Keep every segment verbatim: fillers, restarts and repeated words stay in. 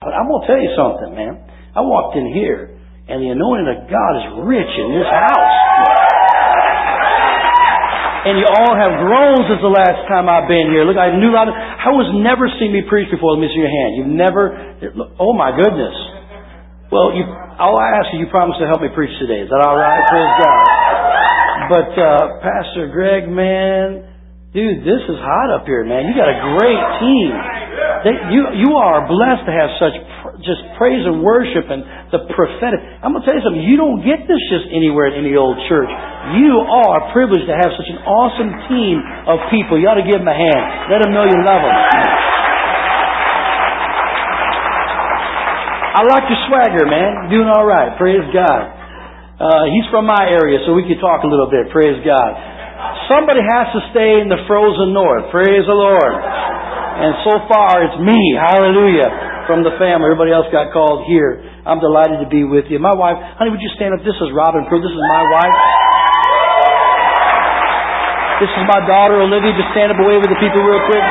But I'm going to tell you something, man. I walked in here, and the anointing of God is rich in this house. And you all have grown since the last time I've been here. Look, I knew a lot of... How was never seen me preach before? Let me see your hand. You've never... Oh, my goodness. Well, you, I'll ask you. You promised to help me preach today. Is that all right? Praise God. But, uh, Pastor Greg, man... Dude, this is hot up here, man. You got a great team. They, you you are blessed to have such pr- just praise and worship and the prophetic. I'm going to tell you something. You don't get this just anywhere at any old church. You are privileged to have such an awesome team of people. You ought to give them a hand. Let them know you love them. I like your swagger, man. You're doing all right. Praise God. Uh, he's from my area, so we can talk a little bit. Praise God. Somebody has to stay in the frozen north. Praise the Lord. And so far, it's me. Hallelujah. From the family. Everybody else got called here. I'm delighted to be with you. My wife, honey, would you stand up? This is Robin Prue. This is my wife. This is my daughter, Olivia. Just stand up away with the people real quick.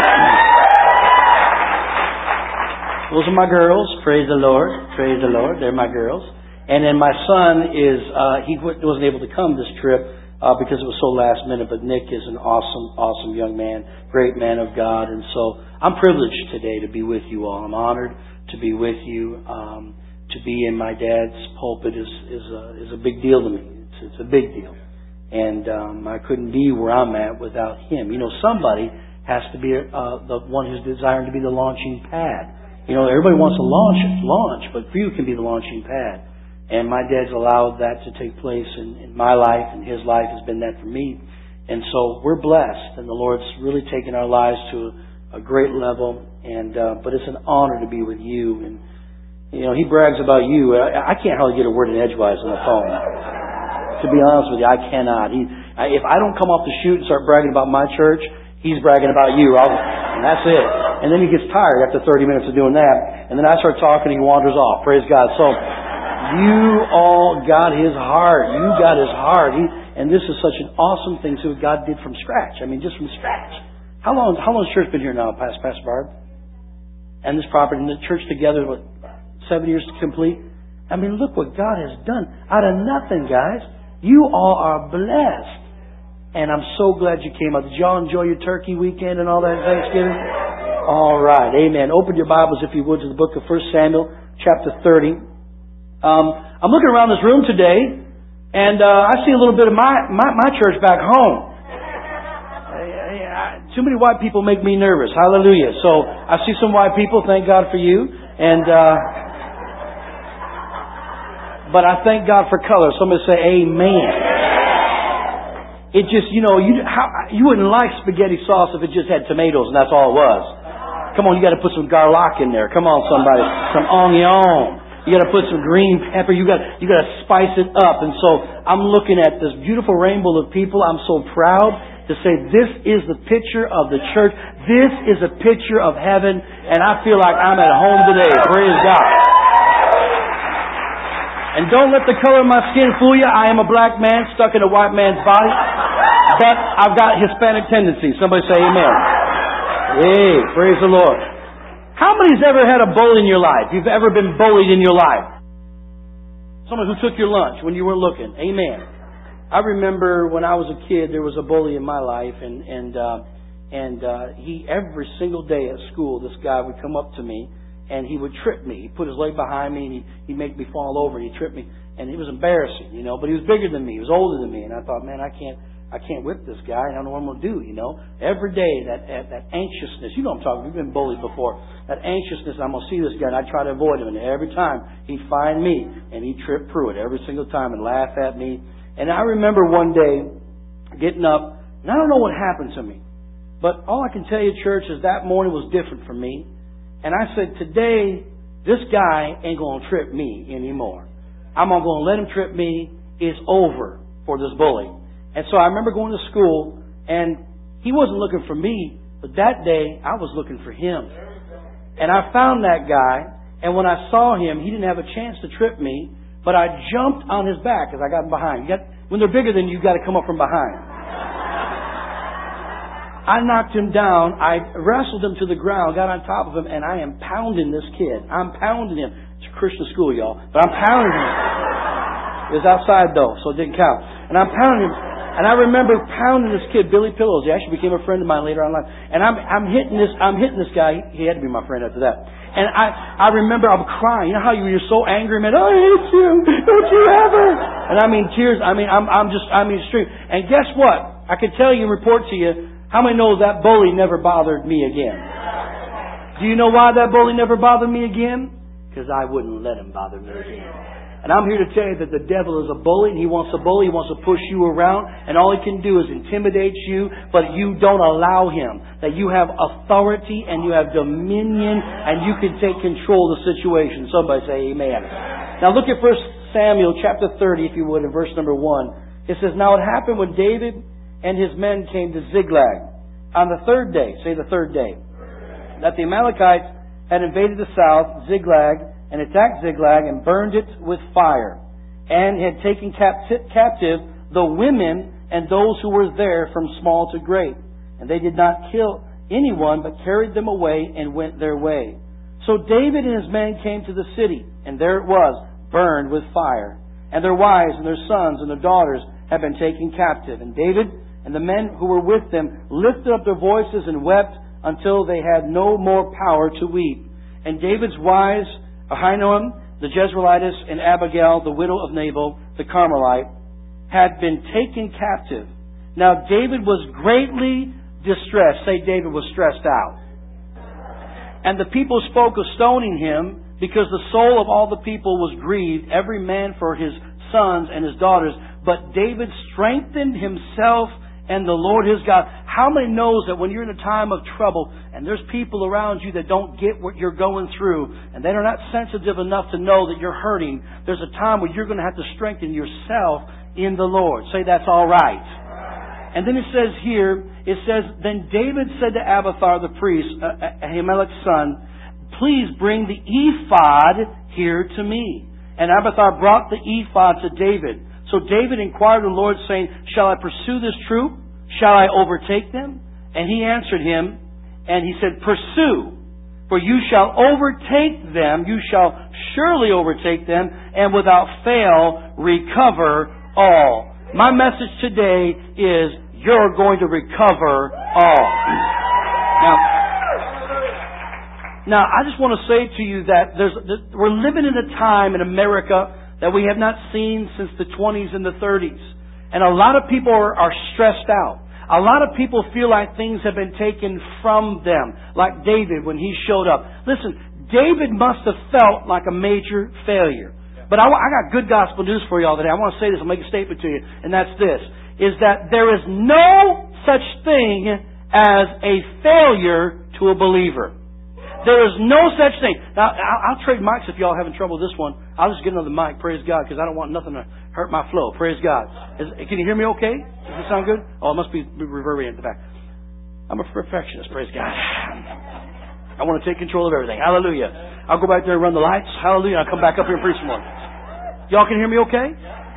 Those are my girls. Praise the Lord. Praise the Lord. They're my girls. And then my son is, uh, he wasn't able to come this trip. Uh, because it was so last minute, but Nick is an awesome, awesome young man, great man of God, and so I'm privileged today to be with you all. I'm honored to be with you. Um, to be in my dad's pulpit is is a, is a big deal to me. It's, it's a big deal, and um, I couldn't be where I'm at without him. You know, somebody has to be uh, the one who's desiring to be the launching pad. You know, everybody wants to launch, launch, but few can be the launching pad. And my dad's allowed that to take place in, in my life, and his life has been that for me. And so we're blessed, and the Lord's really taken our lives to a, a great level. And uh, but it's an honor to be with you. And you know, he brags about you. I, I can't hardly get a word in edgewise on the phone. To be honest with you, I cannot. He, I, if I don't come off the chute and start bragging about my church, he's bragging about you. I'll, and that's it. And then he gets tired after thirty minutes of doing that. And then I start talking, and he wanders off. Praise God. So. You all got his heart. You got his heart. He, and this is such an awesome thing too. God did from scratch. I mean, just from scratch. How long? How long has church been here now, Pastor Pastor Barb? And this property and the church together, what, seven years to complete. I mean, look what God has done out of nothing, guys. You all are blessed, and I'm so glad you came out. Did y'all enjoy your turkey weekend and all that Thanksgiving? All right, amen. Open your Bibles, if you would, to the book of First Samuel, chapter thirty. Um, I'm looking around this room today, and uh, I see a little bit of my, my, my church back home. Uh, too many white people make me nervous. Hallelujah. So I see some white people. Thank God for you. And uh, but I thank God for color. Somebody say amen. It just, you know, you how, you wouldn't like spaghetti sauce if it just had tomatoes and that's all it was. Come on, you got to put some garlic in there. Come on, somebody. Some onion. You got to put some green pepper. You got you got to spice it up. And so I'm looking at this beautiful rainbow of people. I'm so proud to say this is the picture of the church. This is a picture of heaven, and I feel like I'm at home today. Praise God. And don't let the color of my skin fool you. I am a black man stuck in a white man's body, but I've got Hispanic tendencies. Somebody say amen. Hey, praise the Lord. How many's ever had a bully in your life? You've ever been bullied in your life? Someone who took your lunch when you weren't looking. Amen. I remember when I was a kid, there was a bully in my life, and and uh, and uh, he every single day at school, this guy would come up to me and he would trip me. He'd put his leg behind me and he he'd make me fall over. He'd trip me, and it was embarrassing, you know. But he was bigger than me. He was older than me, and I thought, man, I can't. I can't whip this guy. I don't know what I'm going to do, you know. Every day, that, that that anxiousness. You know what I'm talking about. We've been bullied before. That anxiousness, I'm going to see this guy, and I try to avoid him. And every time, he'd find me, and he'd trip through it every single time and laugh at me. And I remember one day getting up, and I don't know what happened to me. But all I can tell you, church, is that morning was different for me. And I said, today, this guy ain't going to trip me anymore. I'm not going to let him trip me. It's over for this bully. And so I remember going to school, and he wasn't looking for me, but that day I was looking for him. And I found that guy, and when I saw him, he didn't have a chance to trip me, but I jumped on his back as I got him behind. You got, when they're bigger than you, you've got to come up from behind. I knocked him down. I wrestled him to the ground, got on top of him, and I am pounding this kid. I'm pounding him. It's a Christian school, y'all. But I'm pounding him. It was outside, though, so it didn't count. And I'm pounding him. And I remember pounding this kid, Billy Pillows. He actually became a friend of mine later on in life. And I'm, I'm hitting this, I'm hitting this guy. He had to be my friend after that. And I, I remember I'm crying. You know how you, you're so angry, man. I hate you. Don't you ever? And I mean tears. I mean, I'm, I'm just, I mean extreme. And guess what? I can tell you and report to you, how many know that bully never bothered me again? Do you know why that bully never bothered me again? Because I wouldn't let him bother me again. And I'm here to tell you that the devil is a bully, and he wants to bully, he wants to push you around, and all he can do is intimidate you, but you don't allow him. That you have authority and you have dominion, and you can take control of the situation. Somebody say amen. Now look at First Samuel chapter thirty, if you would, in verse number one. It says, Now it happened when David and his men came to Ziklag on the third day, say the third day, that the Amalekites had invaded the south, Ziklag, and attacked Ziklag and burned it with fire, and had taken capti- captive the women and those who were there from small to great. And they did not kill anyone, but carried them away and went their way. So David and his men came to the city, and there it was, burned with fire. And their wives and their sons and their daughters had been taken captive. And David and the men who were with them lifted up their voices and wept until they had no more power to weep. And David's wives, Ahinoam, the Jezreelitess, and Abigail, the widow of Nabal, the Carmelite, had been taken captive. Now David was greatly distressed. Say, David was stressed out. And the people spoke of stoning him, because the soul of all the people was grieved, every man for his sons and his daughters. But David strengthened himself and the Lord his God. How many knows that when you're in a time of trouble and there's people around you that don't get what you're going through, and they are not sensitive enough to know that you're hurting, there's a time where you're going to have to strengthen yourself in the Lord. Say, that's all right. And then it says here, it says, Then David said to Abiathar the priest, Ahimelech's son, Please bring the ephod here to me. And Abiathar brought the ephod to David. So David inquired of the Lord, saying, Shall I pursue this troop? Shall I overtake them? And he answered him, and he said, Pursue, for you shall overtake them, you shall surely overtake them, and without fail recover all. My message today is, you're going to recover all. Now, now I just want to say to you that there's, we're living in a time in America that we have not seen since the twenties and the thirties. And a lot of people are, are stressed out. A lot of people feel like things have been taken from them, like David when he showed up. Listen, David must have felt like a major failure. But I, I got good gospel news for y'all today. I want to say this, I'll make a statement to you, and that's this, is that there is no such thing as a failure to a believer. There is no such thing. Now, I'll trade mics if y'all are having trouble with this one. I'll just get another mic, praise God, because I don't want nothing to hurt my flow, praise God. Is, can you hear me okay? Does it sound good? Oh, it must be reverberating at the back. I'm a perfectionist, praise God. I want to take control of everything. Hallelujah. I'll go back there and run the lights. Hallelujah. I'll come back up here and preach some more. Y'all can hear me okay?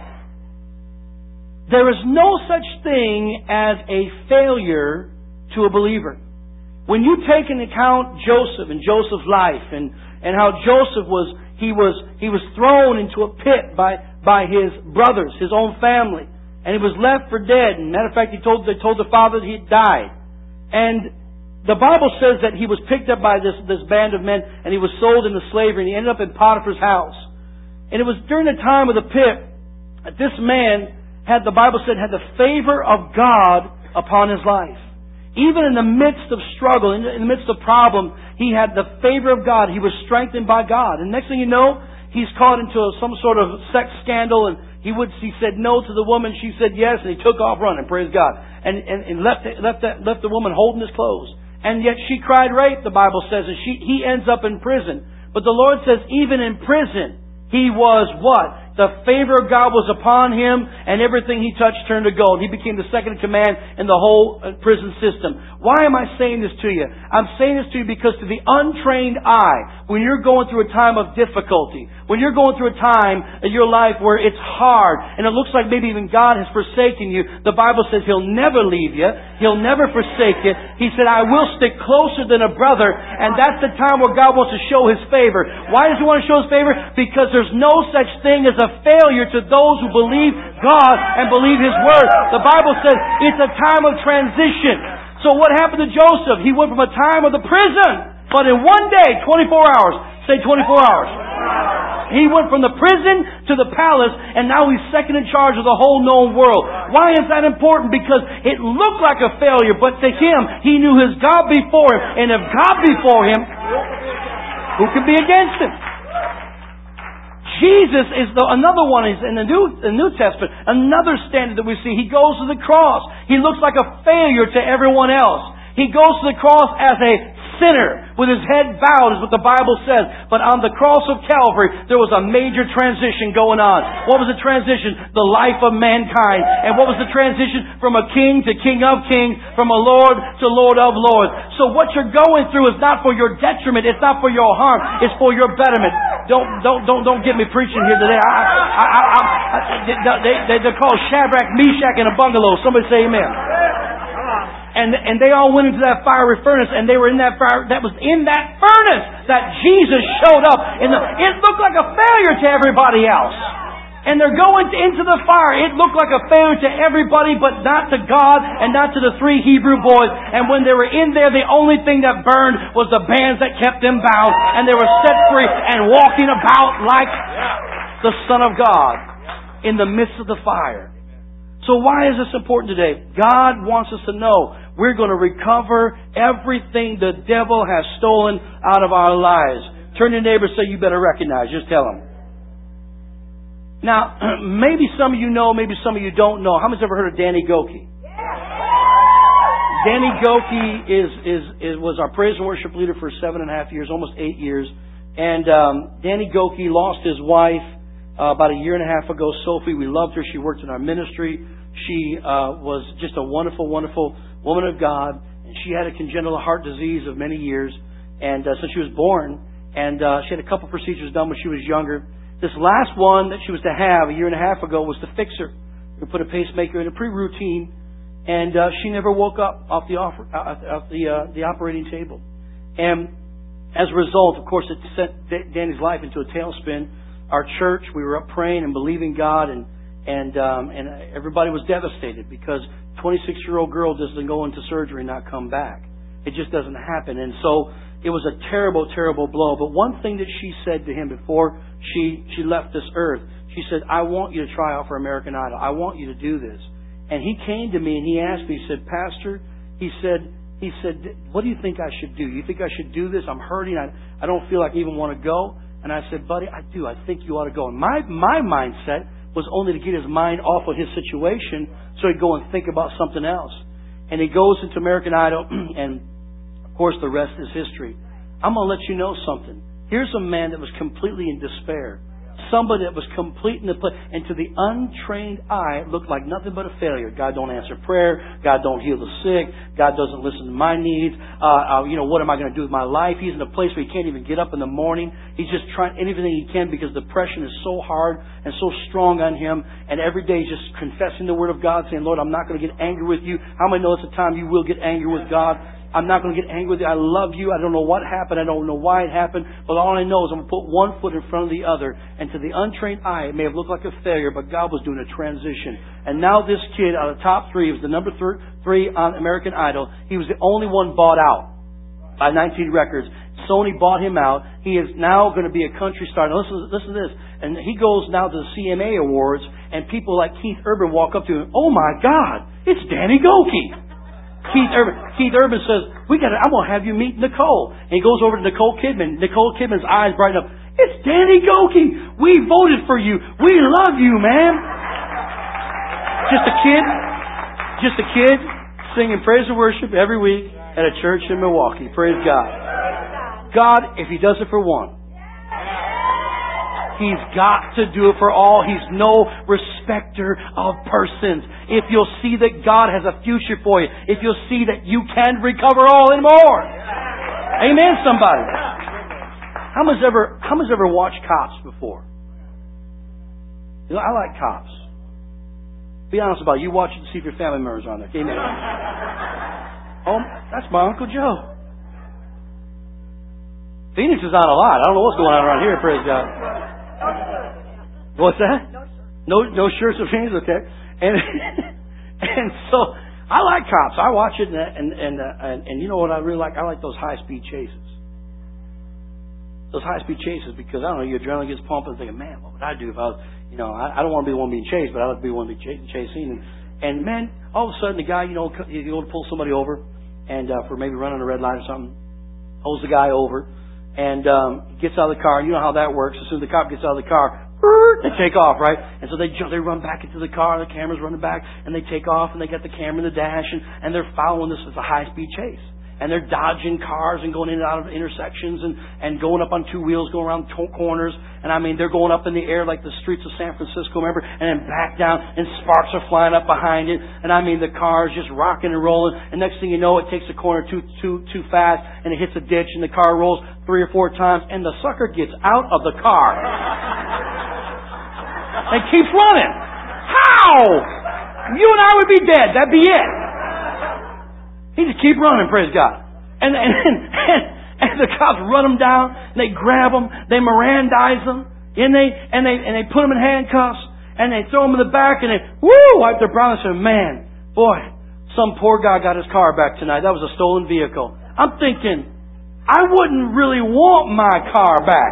There is no such thing as a failure to a believer. When you take into account Joseph and Joseph's life and, and how Joseph was, he was, he was thrown into a pit by, by his brothers, his own family. And he was left for dead. And matter of fact, he told, they told the father that he had died. And the Bible says that he was picked up by this, this band of men and he was sold into slavery and he ended up in Potiphar's house. And it was during the time of the pit that this man had, the Bible said, had the favor of God upon his life. Even in the midst of struggle, in the midst of problem, he had the favor of God. He was strengthened by God. And next thing you know, he's caught into some sort of sex scandal, and he would he said no to the woman. She said yes, and he took off running. Praise God! And and, and left left that, left the woman holding his clothes. And yet she cried rape, the Bible says, and she he ends up in prison. But the Lord says, even in prison, he was what? The favor of God was upon him, and everything he touched turned to gold. He became the second in command in the whole prison system. Why am I saying this to you? I'm saying this to you because to the untrained eye, when you're going through a time of difficulty, When you're going through a time in your life where it's hard and it looks like maybe even God has forsaken you, the Bible says He'll never leave you. He'll never forsake you. He said, I will stick closer than a brother. And that's the time where God wants to show His favor. Why does He want to show His favor? Because there's no such thing as a failure to those who believe God and believe His Word. The Bible says it's a time of transition. So what happened to Joseph? He went from a time of the prison, but in one day, twenty-four hours. Say twenty-four hours. He went from the prison to the palace, and now he's second in charge of the whole known world. Why is that important? Because it looked like a failure, but to him, he knew his God before him. And if God before him, who can be against him? Jesus is the, another one is in the New, the New Testament, another standard that we see. He goes to the cross. He looks like a failure to everyone else. He goes to the cross as a sinner with his head bowed is what the Bible says. But on the cross of Calvary, there was a major transition going on. What was the transition? The life of mankind. And what was the transition? From a king to king of kings, from a lord to lord of lords. So what you're going through is not for your detriment. It's not for your harm. It's for your betterment. Don't don't don't don't get me preaching here today. I, I, I, I, I, they, they, they're called Shadrach, Meshach, and a bungalow. Somebody say amen. And, and they all went into that fiery furnace, and they were in that fire. That was in that furnace that Jesus showed up. In the, it looked like a failure to everybody else. And they're going into the fire. It looked like a failure to everybody, but not to God and not to the three Hebrew boys. And when they were in there, the only thing that burned was the bands that kept them bound. And they were set free and walking about like the Son of God in the midst of the fire. So why is this important today? God wants us to know we're going to recover everything the devil has stolen out of our lives. Turn to your neighbor and say, you better recognize. Just tell him. Now, maybe some of you know, maybe some of you don't know. How many's ever heard of Danny Gokey? Danny Gokey is, is, is, was our praise and worship leader for seven and a half years, almost eight years. And um, Danny Gokey lost his wife uh, about a year and a half ago, Sophie. We loved her. She worked in our ministry. She uh, was just a wonderful, wonderful woman of God. And she had a congenital heart disease of many years. And uh, so she was born. And uh, she had a couple procedures done when she was younger. This last one that she was to have a year and a half ago was to fix her. We put a pacemaker in a pre-routine. And uh, she never woke up off the, offer, uh, off the, uh, the operating table. And as a result, of course, it sent Danny's life into a tailspin. Our church, we were up praying and believing God, and and um, and everybody was devastated because a twenty-six-year-old girl doesn't go into surgery and not come back. It just doesn't happen. And so it was a terrible, terrible blow. But one thing that she said to him before she, she left this earth, she said, I want you to try out for American Idol. I want you to do this. And he came to me and he asked me, he said, Pastor, he said, he said, what do you think I should do? You think I should do this? I'm hurting. I, I don't feel like I even want to go. And I said, buddy, I do. I think you ought to go. And my, my mindset was only to get his mind off of his situation so he'd go and think about something else. And he goes into American Idol, and of course the rest is history. I'm going to let you know something. Here's a man that was completely in despair. Somebody that was complete in the play. And to the untrained eye, it looked like nothing but a failure. God don't answer prayer. God don't heal the sick. God doesn't listen to my needs. Uh, uh, you know, what am I going to do with my life? He's in a place where he can't even get up in the morning. He's just trying anything he can because depression is so hard and so strong on him. And every day he's just confessing the Word of God, saying, Lord, I'm not going to get angry with you. How many know it's a time you will get angry with God? I'm not going to get angry with you. I love you. I don't know what happened. I don't know why it happened. But all I know is I'm going to put one foot in front of the other. And to the untrained eye, it may have looked like a failure, but God was doing a transition. And now this kid out of the top three, he was the number three on American Idol. He was the only one bought out by nineteen Records. Sony bought him out. He is now going to be a country star. Now listen, listen to this. And he goes now to the C M A Awards, and people like Keith Urban walk up to him. Oh my God, it's Danny Gokey. Keith Urban, Keith Urban says, "We got. I'm going to have you meet Nicole." And he goes over to Nicole Kidman. Nicole Kidman's eyes brighten up. It's Danny Gokey. We voted for you. We love you, man. Just a kid, just a kid singing praise and worship every week at a church in Milwaukee. Praise God. God, if He does it for one, He's got to do it for all. He's no respecter of persons. If you'll see that God has a future for you, if you'll see that you can recover all and more. Amen, somebody. How much ever, how much ever watched Cops before? You know, I like Cops. Be honest about it. You watch it to see if your family members are on there. Amen. Oh, that's my Uncle Joe. Phoenix is on a lot. I don't know what's going on around here, praise God. What's that? No no shirts of Phoenix, okay. And and so I like Cops. I watch it and and and, uh, and and you know what I really like? I like those high speed chases. Those high speed chases because I don't know, your adrenaline gets pumping and thinking, man, what would I do if I was, you know, I, I don't want to be the one being chased, but I would be the one being chased, chasing. And, and man, all of a sudden the guy, you know, you go to pull somebody over and uh, for maybe running a red light or something, pulls the guy over and um, gets out of the car. You know how that works. As soon as the cop gets out of the car, they take off, right? And so they jump, they run back into the car. The camera's running back, and they take off, and they got the camera in the dash, and, and they're following this as a high-speed chase. And they're dodging cars and going in and out of intersections and, and going up on two wheels, going around to- corners. And I mean, they're going up in the air like the streets of San Francisco, remember? And then back down, and sparks are flying up behind it. And I mean, the car's just rocking and rolling. And next thing you know, it takes a corner too too too fast, and it hits a ditch, and the car rolls three or four times, and the sucker gets out of the car. And keeps running. How? You and I would be dead. That'd be it. He just keep running, praise God. And, and, and, and the cops run him down, and they grab him, they Mirandize him, and they, and they, and they put him in handcuffs, and they throw him in the back, and they, woo, wipe their brow and say, man, boy, some poor guy got his car back tonight. That was a stolen vehicle. I'm thinking, I wouldn't really want my car back.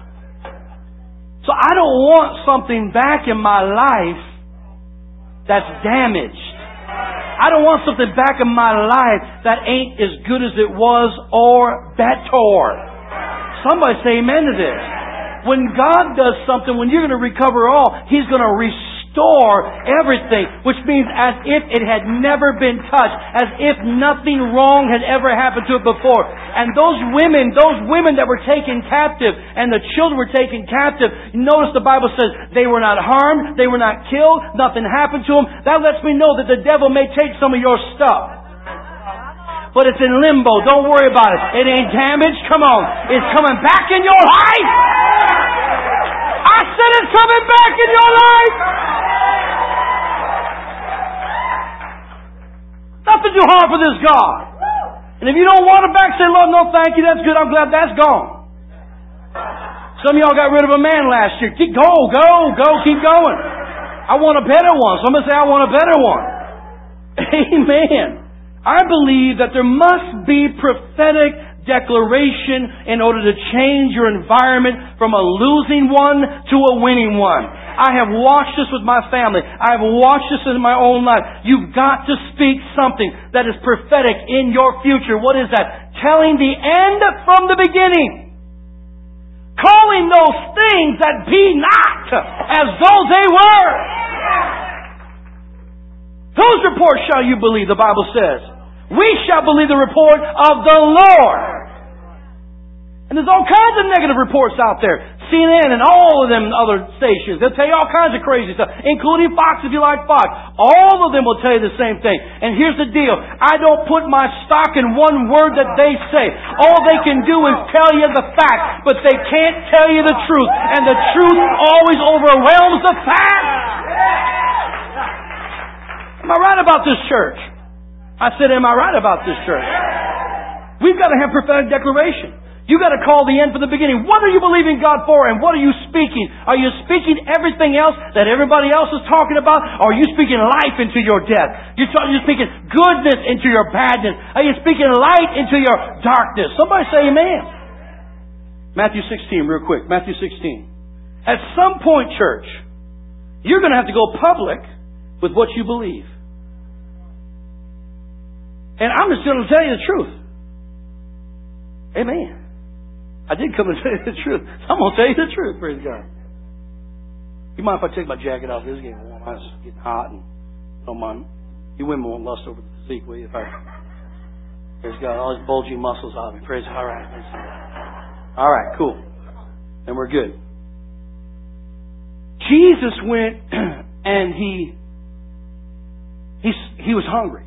So I don't want something back in my life that's damaged. I don't want something back in my life that ain't as good as it was or better. Somebody say amen to this. When God does something, when you're going to recover all, He's going to restore everything, which means as if it had never been touched, as if nothing wrong had ever happened to it before. And those women, those women that were taken captive and the children were taken captive, notice the Bible says they were not harmed, they were not killed, nothing happened to them. That lets me know that the devil may take some of your stuff. But it's in limbo. Don't worry about it. It ain't damaged. Come on. It's coming back in your life. I said it's coming back in your life. Nothing too hard for this God. And if you don't want it back, say, Lord, no thank you. That's good. I'm glad that's gone. Some of y'all got rid of a man last year. Keep, go, go, go. Keep going. I want a better one. Somebody say, I want a better one. Amen. I believe that there must be prophetic declaration in order to change your environment from a losing one to a winning one. I have watched this with my family. I have watched this in my own life. You've got to speak something that is prophetic in your future. What is that? Telling the end from the beginning. Calling those things that be not as though they were. Whose report shall you believe, the Bible says? We shall believe the report of the Lord. And there's all kinds of negative reports out there. C N N and all of them other stations. They'll tell you all kinds of crazy stuff, including Fox if you like Fox. All of them will tell you the same thing. And here's the deal. I don't put my stock in one word that they say. All they can do is tell you the fact, but they can't tell you the truth. And the truth always overwhelms the fact. Am I right about this church? I said, am I right about this church? We've got to have prophetic declaration. You've got to call the end from the beginning. What are you believing God for, and what are you speaking? Are you speaking everything else that everybody else is talking about? Or are you speaking life into your death? You're, talking, you're speaking goodness into your badness. Are you speaking light into your darkness? Somebody say amen. Matthew sixteen, real quick. Matthew sixteen. At some point, church, you're going to have to go public with what you believe. And I'm just going to tell you the truth. Amen. I did come and tell you the truth. I'm going to tell you the truth, praise God. You mind if I take my jacket off? This is getting warm. It's getting hot. And don't mind. You women won't lust over the physique, will you? If I, praise God. All these bulgy muscles on me. Praise God. All right. All right, cool. And we're good. Jesus went and he, he, he was hungry.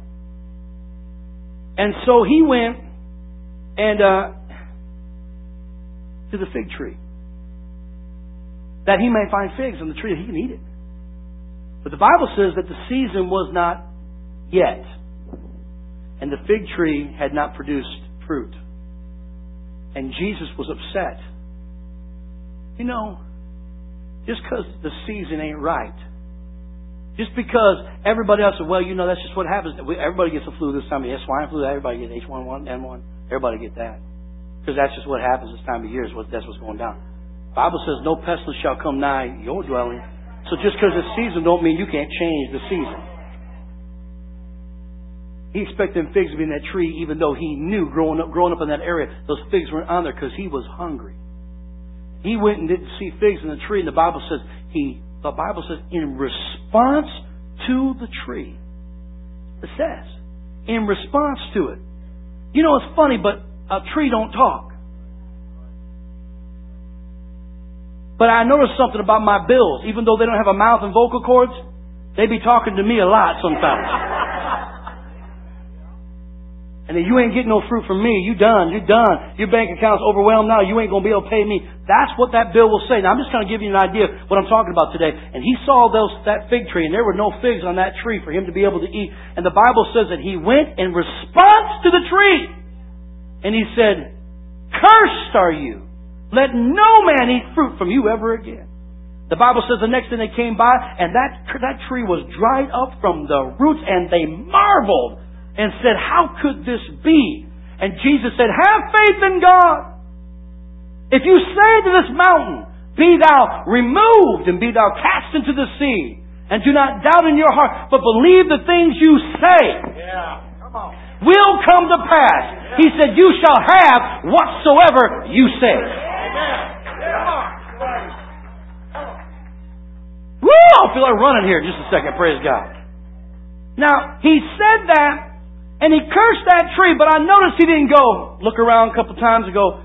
And so he went and uh, to the fig tree, that he may find figs on the tree that he can eat it. But the Bible says that the season was not yet, and the fig tree had not produced fruit. And Jesus was upset. You know, just because the season ain't right, just because everybody else said, well, you know, that's just what happens. Everybody gets a flu this time of year. Swine flu, everybody gets H one N one. Everybody get that. Because that's just what happens this time of year. Is what, that's what's going down. The Bible says, no pestilence shall come nigh your dwelling. So just because it's season don't mean you can't change the season. He expected them figs to be in that tree, even though he knew growing up, growing up in that area, those figs weren't on there because he was hungry. He went and didn't see figs in the tree, and the Bible says he. The Bible says in response to the tree. It says in response to it. You know, it's funny, but a tree don't talk. But I noticed something about my bills. Even though they don't have a mouth and vocal cords, they be talking to me a lot sometimes. And if you ain't getting no fruit from me, you done, you're done. Your bank account's overwhelmed now, you ain't going to be able to pay me. That's what that bill will say. Now, I'm just going to give you an idea of what I'm talking about today. And he saw those that fig tree, and there were no figs on that tree for him to be able to eat. And the Bible says that he went in response to the tree. And he said, cursed are you. Let no man eat fruit from you ever again. The Bible says the next thing they came by, and that, that tree was dried up from the roots, and they marveled and said, how could this be? And Jesus said, have faith in God. If you say to this mountain, be thou removed and be thou cast into the sea, and do not doubt in your heart, but believe the things you say yeah. Come on. will come to pass. Yeah. He said, you shall have whatsoever you say. Amen. Woo! I feel like running here in just a second. Praise God. Now, he said that, and he cursed that tree, but I noticed he didn't go look around a couple times and go,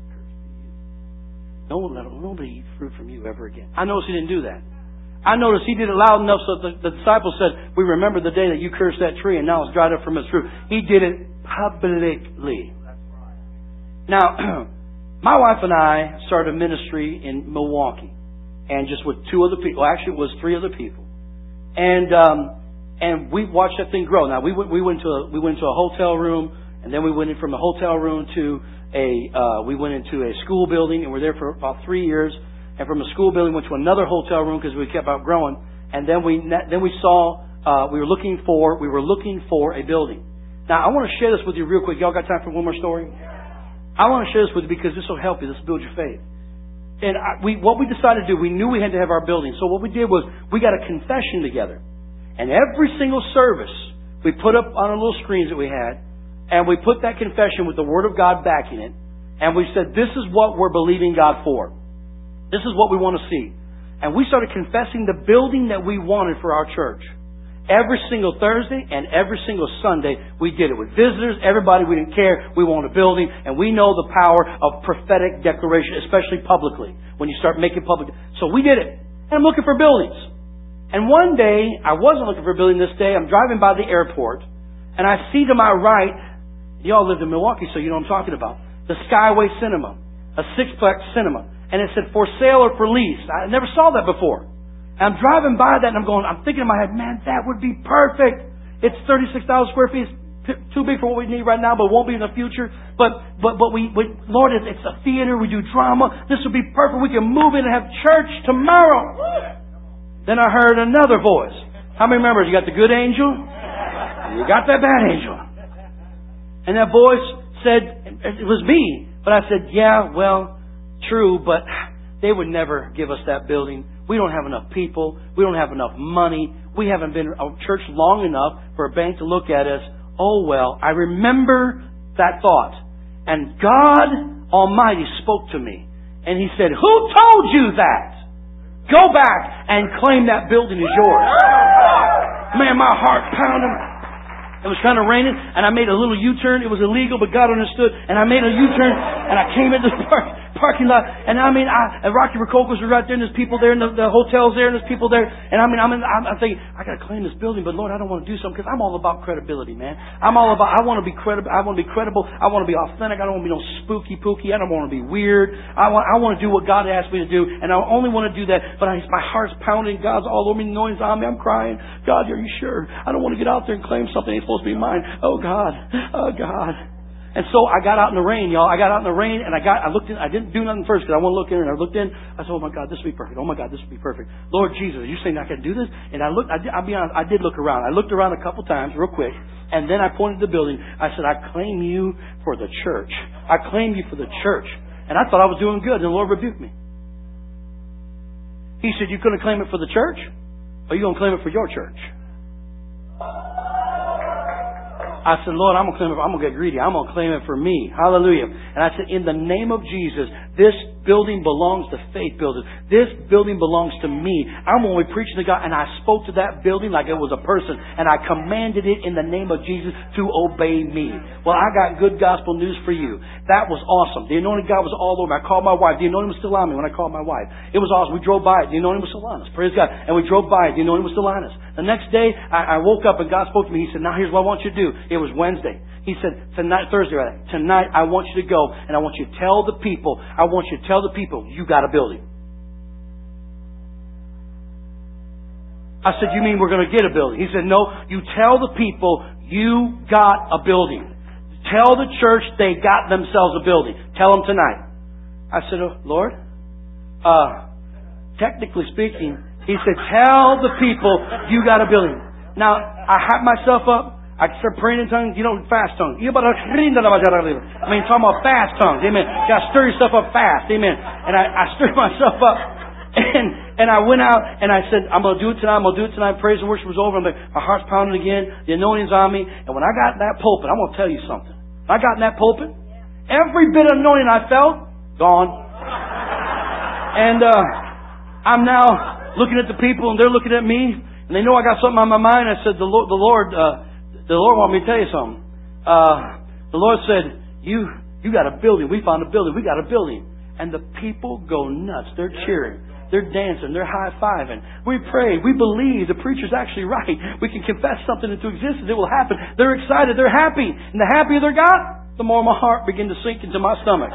no one let nobody eat fruit from you ever again. I noticed he didn't do that. I noticed he did it loud enough so the, the disciples said, we remember the day that you cursed that tree and now it's dried up from its fruit. He did it publicly. Now, my wife and I started a ministry in Milwaukee, and just with two other people. Actually, it was three other people. And, um, And we watched that thing grow. Now we went, we went to a, we went to a hotel room, and then we went in from a hotel room to a uh, we went into a school building, and we were there for about three years. And from a school building, went to another hotel room because we kept outgrowing. And then we then we saw uh, we were looking for we were looking for a building. Now I want to share this with you real quick. Y'all got time for one more story? I want to share this with you because this will help you. This will build your faith. And I, we what we decided to do, we knew we had to have our building. So what we did was we got a confession together. And every single service, we put up on our little screens that we had, and we put that confession with the Word of God backing it, and we said, this is what we're believing God for. This is what we want to see. And we started confessing the building that we wanted for our church. Every single Thursday and every single Sunday, we did it with visitors, everybody. We didn't care. We wanted a building, and we know the power of prophetic declaration, especially publicly, when you start making public. So we did it. And I'm looking for buildings. And one day, I wasn't looking for a building this day. I'm driving by the airport, and I see to my right, y'all lived in Milwaukee, so you know what I'm talking about, the Skyway Cinema, a six-plex cinema. And it said, for sale or for lease. I never saw that before. And I'm driving by that, and I'm going, I'm thinking in my head, man, that would be perfect. It's thirty-six thousand square feet. It's too big for what we need right now, but won't be in the future. But, but, but we, we Lord, it's a theater. We do drama. This would be perfect. We can move in and have church tomorrow. Then I heard another voice. How many members? You got the good angel? And you got that bad angel. And that voice said, it was me. But I said, yeah, well, true, but they would never give us that building. We don't have enough people. We don't have enough money. We haven't been a church long enough for a bank to look at us. Oh, well, I remember that thought. And God Almighty spoke to me. And He said, who told you that? Go back and claim that building is yours. Man, my heart pounded. It was kind of raining, and I made a little U-turn. It was illegal, but God understood. And I made a U-turn, and I came into the park. parking lot. And I mean, I, and Rocky Rococo's are right there, and there's people there, and the, the hotel's there, and there's people there. And I mean, I'm, in, I'm, I'm thinking, I got to claim this building, but Lord, I don't want to do something, because I'm all about credibility, man. I'm all about, I want to be credible. I want to be credible. I want to be authentic. I don't want to be no spooky pooky. I don't want to be weird. I want, I want to do what God asked me to do, and I only want to do that. But I, my heart's pounding. God's all over me, noise on me. I'm crying. God, are you sure? I don't want to get out there and claim something ain't supposed to be mine. Oh God, oh God. And so I got out in the rain, y'all. I got out in the rain, and I got, I looked in, I didn't do nothing first because I want to look in, and I looked in. I said, oh my God, this will be perfect. Oh my God, this will be perfect. Lord Jesus, are you saying I can do this? And I looked, I did, I'll be honest, I did look around. I looked around a couple times real quick, and then I pointed to the building. I said, I claim you for the church. I claim you for the church. And I thought I was doing good, and the Lord rebuked me. He said, you going to claim it for the church? Or are you going to claim it for your church? I said, Lord, I'm going to claim it. I'm going to get greedy. I'm going to claim it for me. Hallelujah. And I said, in the name of Jesus, this building belongs to Faith Builders. This building belongs to me. I'm only preaching to God. And I spoke to that building like it was a person. And I commanded it in the name of Jesus to obey me. Well, I got good gospel news for you. That was awesome. The anointing God was all over. I called my wife. The anointing was still on me when I called my wife. It was awesome. We drove by it. The anointing was still on us. Praise God. And we drove by it. The anointing was still on us. The next day, I, I woke up and God spoke to me. He said, now here's what I want you to do. It was Wednesday. He said, tonight, Thursday, rather, tonight I want you to go and I want you to tell the people, I want you to tell the people, you got a building. I said, you mean we're going to get a building? He said, no, you tell the people you got a building. Tell the church they got themselves a building. Tell them tonight. I said, oh, Lord, uh, technically speaking, he said, tell the people you got a building. Now, I hyped myself up. I started praying in tongues, you know, fast tongues. I mean, talking about fast tongues. Amen. You got to stir yourself up fast. Amen. And I, I stirred myself up. And and I went out and I said, I'm going to do it tonight. I'm going to do it tonight. Praise and worship was over. I'm like, my heart's pounding again. The anointing's on me. And when I got in that pulpit, I'm going to tell you something. When I got in that pulpit, every bit of anointing I felt, gone. And uh, I'm now looking at the people and they're looking at me. And they know I got something on my mind. I said, the Lord, the Lord, uh, The Lord wanted me to tell you something. Uh, the Lord said, you you got a building. We found a building. We got a building. And the people go nuts. They're cheering. They're dancing. They're high-fiving. We pray. We believe the preacher's actually right. We can confess something into existence. It will happen. They're excited. They're happy. And the happier they got, the more my heart began to sink into my stomach.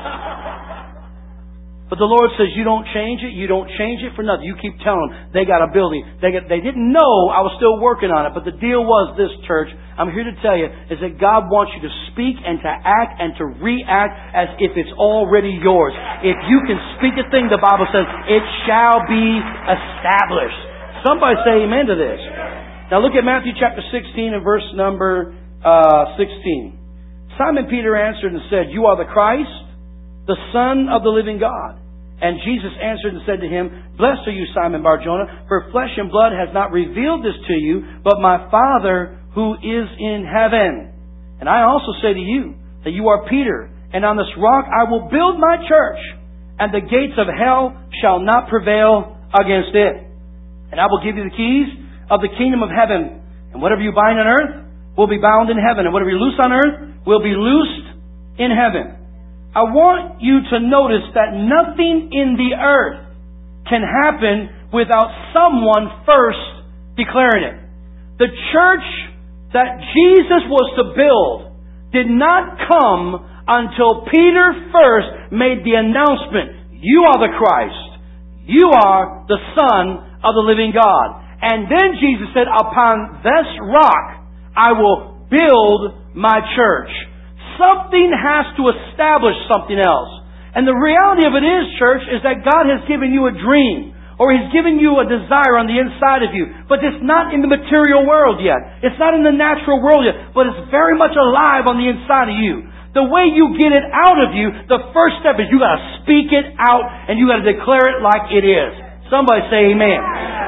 But the Lord says, you don't change it. You don't change it for nothing. You keep telling them they got a building. They got, they didn't know I was still working on it. But the deal was this, church. I'm here to tell you is that God wants you to speak and to act and to react as if it's already yours. If you can speak a thing, the Bible says, it shall be established. Somebody say amen to this. Now look at Matthew chapter sixteen and verse number uh, sixteen. Simon Peter answered and said, you are the Christ, the Son of the living God. And Jesus answered and said to him, blessed are you, Simon Bar-Jonah, for flesh and blood has not revealed this to you, but my Father who is in heaven. And I also say to you that you are Peter, and on this rock I will build my church, and the gates of hell shall not prevail against it. And I will give you the keys of the kingdom of heaven. And whatever you bind on earth will be bound in heaven, and whatever you loose on earth will be loosed in heaven. I want you to notice that nothing in the earth can happen without someone first declaring it. The church that Jesus was to build did not come until Peter first made the announcement, you are the Christ. You are the Son of the living God. And then Jesus said, upon this rock I will build my church. Something has to establish something else. And the reality of it is, church, is that God has given you a dream. Or He's given you a desire on the inside of you. But it's not in the material world yet. It's not in the natural world yet. But it's very much alive on the inside of you. The way you get it out of you, the first step is you got to speak it out and you got to declare it like it is. Somebody say amen.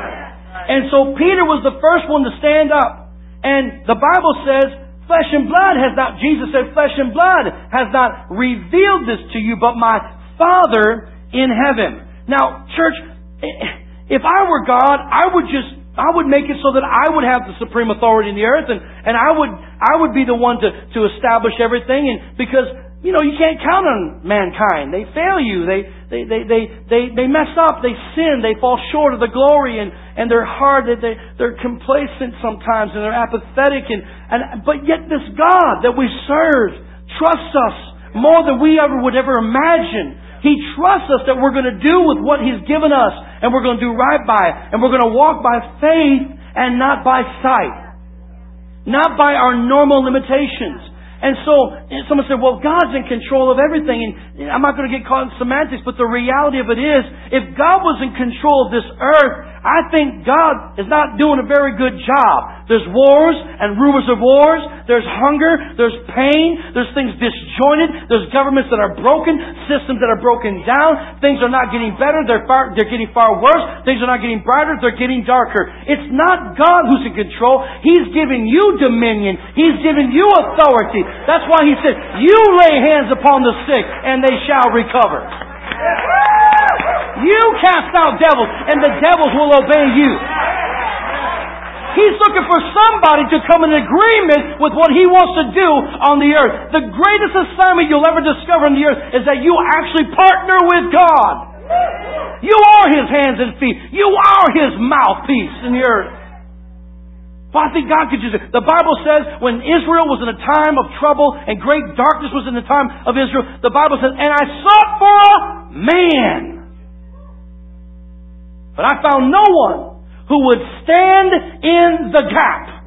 And so Peter was the first one to stand up. And the Bible says, flesh and blood has not, Jesus said, flesh and blood has not revealed this to you, but my Father in heaven. Now, church, if I were God, I would just, I would make it so that I would have the supreme authority in the earth, and, and I would, I would be the one to, to establish everything, and because you know, you can't count on mankind. They fail you. They, they, they, they, they, they mess up. They sin. They fall short of the glory, and, and they're hard. They, they, they're complacent sometimes, and they're apathetic. And, and, but yet this God that we serve trusts us more than we ever would ever imagine. He trusts us that we're going to do with what He's given us, and we're going to do right by it. And we're going to walk by faith and not by sight. Not by our normal limitations. And so, someone said, well, God's in control of everything. And I'm not going to get caught in semantics, but the reality of it is, if God was in control of this earth, I think God is not doing a very good job. There's wars and rumors of wars. There's hunger. There's pain. There's things disjointed. There's governments that are broken. Systems that are broken down. Things are not getting better. They're far, they're getting far worse. Things are not getting brighter. They're getting darker. It's not God who's in control. He's giving you dominion. He's giving you authority. That's why He said, you lay hands upon the sick and they shall recover. You cast out devils, and the devils will obey you. He's looking for somebody to come in agreement with what He wants to do on the earth. The greatest assignment you'll ever discover on the earth is that you actually partner with God. You are His hands and feet. You are His mouthpiece in the earth. Well, I think God could use it. The Bible says when Israel was in a time of trouble and great darkness was in the time of Israel, the Bible says, and I sought for a man. But I found no one who would stand in the gap.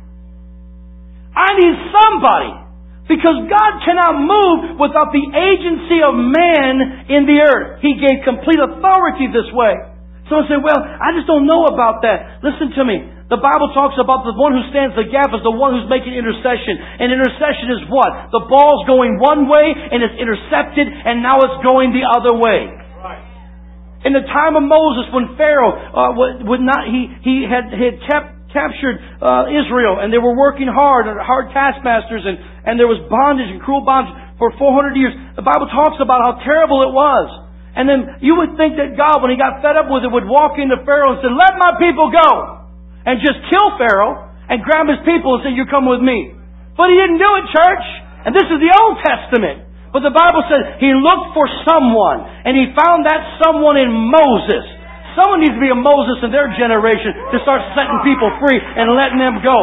I need somebody, because God cannot move without the agency of man in the earth. He gave complete authority this way. Someone say, well, I just don't know about that. Listen to me. The Bible talks about the one who stands the gap as the one who's making intercession. And intercession is what? The ball's going one way and it's intercepted, and now it's going the other way. In the time of Moses, when Pharaoh uh, would, would not, he he had had kept captured uh, Israel, and they were working hard, hard taskmasters, and and there was bondage and cruel bondage for four hundred years. The Bible talks about how terrible it was. And then you would think that God, when He got fed up with it, would walk into Pharaoh and say, "Let my people go," and just kill Pharaoh and grab his people and say, "You come with me." But He didn't do it, church. And this is the Old Testament. But the Bible says He looked for someone, and He found that someone in Moses. Someone needs to be a Moses in their generation to start setting people free and letting them go.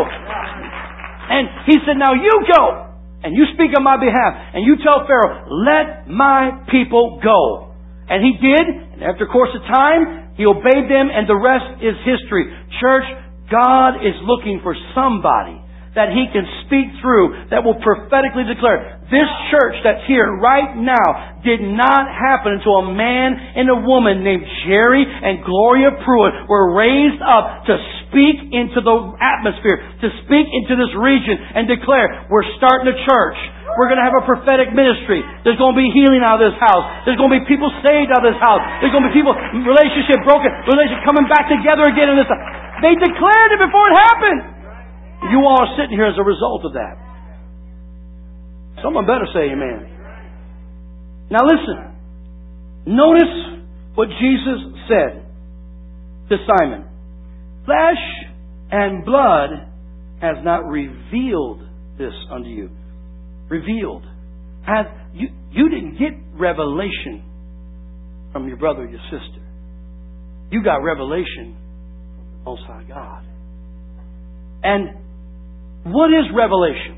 And He said, now you go, and you speak on my behalf, and you tell Pharaoh, let my people go. And he did, and after a course of time, He obeyed them, and the rest is history. Church, God is looking for somebody that He can speak through, that will prophetically declare. This church that's here right now did not happen until a man and a woman named Jerry and Gloria Pruitt were raised up to speak into the atmosphere, to speak into this region and declare, we're starting a church. We're going to have a prophetic ministry. There's going to be healing out of this house. There's going to be people saved out of this house. There's going to be people, relationship broken, relationship coming back together again in this house. They declared it before it happened. You all are sitting here as a result of that. Someone better say amen. Now listen. Notice what Jesus said to Simon. Flesh and blood has not revealed this unto you. Revealed. Have, you, you didn't get revelation from your brother or your sister. You got revelation from the Most High God. And what is revelation?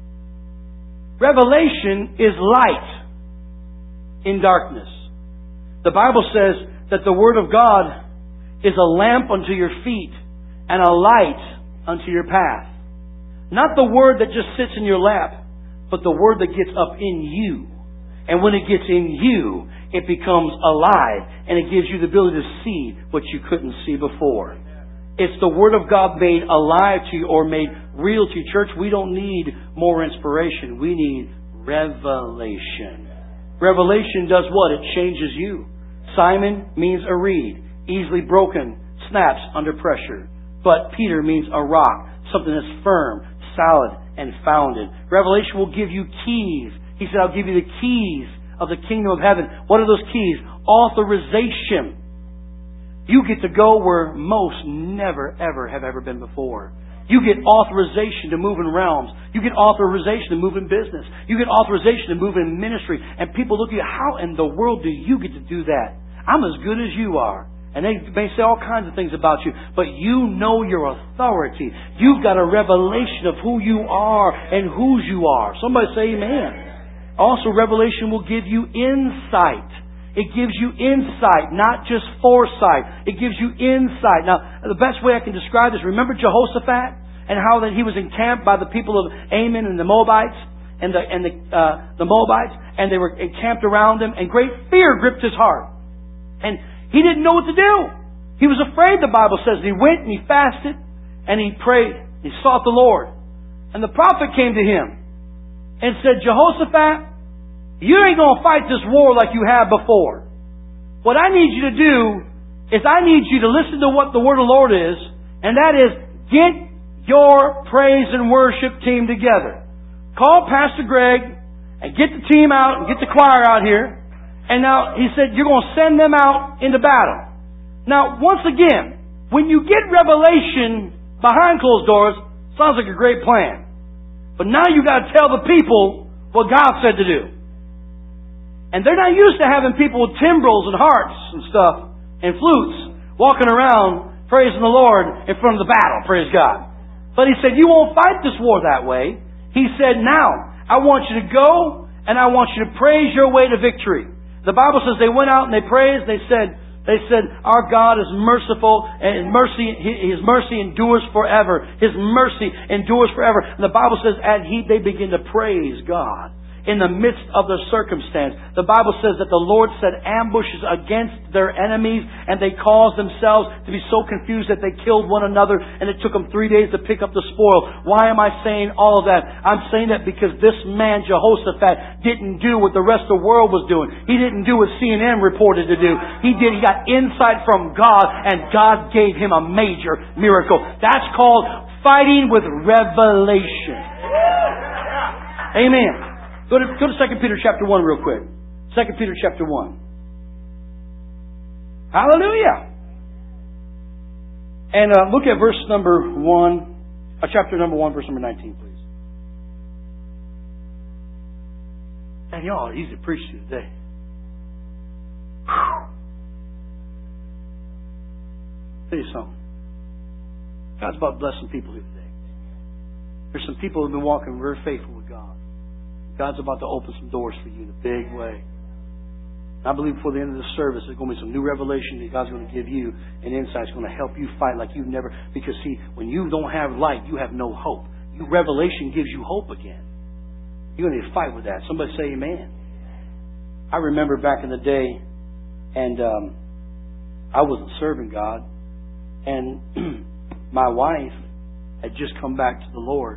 Revelation is light in darkness. The Bible says that the Word of God is a lamp unto your feet and a light unto your path. Not the Word that just sits in your lap, but the Word that gets up in you. And when it gets in you, it becomes alive and it gives you the ability to see what you couldn't see before. It's the Word of God made alive to you or made real to you. Church, we don't need more inspiration. We need revelation. Revelation does what? It changes you. Simon means a reed, easily broken, snaps under pressure. But Peter means a rock, something that's firm, solid, and founded. Revelation will give you keys. He said, I'll give you the keys of the kingdom of heaven. What are those keys? Authorization. You get to go where most never, ever have ever been before. You get authorization to move in realms. You get authorization to move in business. You get authorization to move in ministry. And people look at you, how in the world do you get to do that? I'm as good as you are. And they may say all kinds of things about you. But you know your authority. You've got a revelation of who you are and whose you are. Somebody say amen. Also, revelation will give you insight. It gives you insight, not just foresight. It gives you insight. Now, the best way I can describe this, remember Jehoshaphat and how that he was encamped by the people of Ammon and the Moabites and the and the uh, the Moabites, and they were encamped around him, and great fear gripped his heart, and he didn't know what to do. He was afraid. The Bible says, and he went and he fasted and he prayed. He sought the Lord, and the prophet came to him and said, Jehoshaphat, you ain't going to fight this war like you have before. What I need you to do is I need you to listen to what the Word of the Lord is, and that is get your praise and worship team together. Call Pastor Greg and get the team out and get the choir out here. And now he said you're going to send them out into battle. Now, once again, when you get revelation behind closed doors, sounds like a great plan. But now you got to tell the people what God said to do. And they're not used to having people with timbrels and harps and stuff and flutes walking around praising the Lord in front of the battle, praise God. But he said, you won't fight this war that way. He said, now, I want you to go and I want you to praise your way to victory. The Bible says they went out and they praised. They said, they said, our God is merciful and mercy, His mercy endures forever. His mercy endures forever. And the Bible says, and he, they begin to praise God in the midst of their circumstance. The Bible says that the Lord set ambushes against their enemies, and they caused themselves to be so confused that they killed one another, and it took them three days to pick up the spoil. Why am I saying all of that? I'm saying that because this man, Jehoshaphat, didn't do what the rest of the world was doing. He didn't do what C N N reported to do. He did. He got insight from God, and God gave him a major miracle. That's called fighting with revelation. Amen. Go to, go to Second Peter chapter one real quick. Second Peter chapter one. Hallelujah. And uh, look at verse number one, uh, chapter number one, verse number nineteen, please. And y'all are easy to preach to today. Whew. Tell you something. God's about blessing people here today. There's some people who have been walking very faithful with God. God's about to open some doors for you in a big way. I believe before the end of the service, there's going to be some new revelation that God's going to give you, and insight is going to help you fight like you've never. Because see, when you don't have light, you have no hope. You, revelation gives you hope again. You're going to need to fight with that. Somebody say amen. I remember back in the day, and um, I wasn't serving God, and my wife had just come back to the Lord,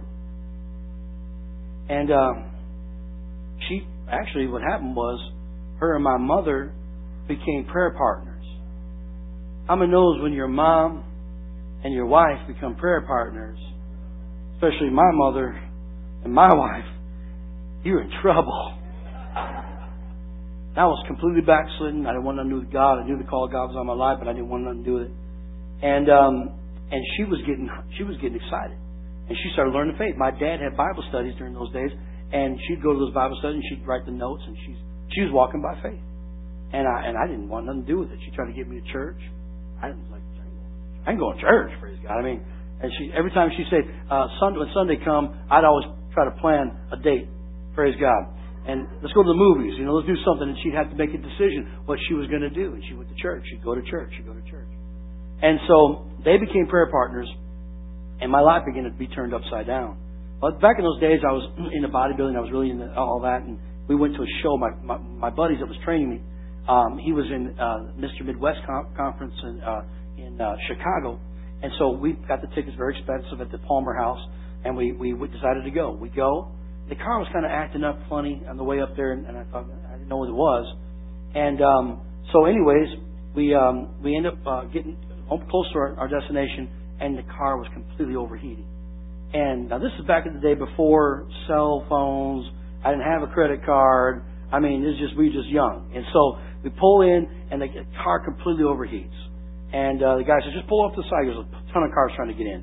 and. Um, She actually, what happened was, her and my mother became prayer partners. How many knows when your mom and your wife become prayer partners, especially my mother and my wife, you're in trouble. I was completely backslidden. I didn't want nothing to do with God. I knew the call of God was on my life, but I didn't want nothing to do with it. And um, and she was getting she was getting excited, and she started learning faith. My dad had Bible studies during those days. And she'd go to those Bible studies and she'd write the notes, and she's she was walking by faith. And I and I didn't want nothing to do with it. She tried to get me to church. I was like, I ain't going to church, praise God. I mean, and she every time she said uh, Sunday when Sunday come, I'd always try to plan a date, praise God. And let's go to the movies, you know, let's do something. And she'd have to make a decision what she was going to do. And she went to church. She'd go to church. She'd go to church. And so they became prayer partners, and my life began to be turned upside down. But back in those days, I was into bodybuilding. I was really into all that. And we went to a show. My my, my buddies that was training me, um, he was in uh, Mister Midwest com- conference in, uh, in uh, Chicago. And so we got the tickets very expensive at the Palmer House. And we, we decided to go. We go. The car was kind of acting up funny on the way up there. And, and I thought, I didn't know what it was. And um, so anyways, we um, we ended up uh, getting close to our, our destination. And the car was completely overheating. And now this is back in the day before cell phones. I didn't have a credit card. I mean, it's just we were just young. And so we pull in, and the car completely overheats. And uh, the guy says, "Just pull off the side." There's a ton of cars trying to get in. So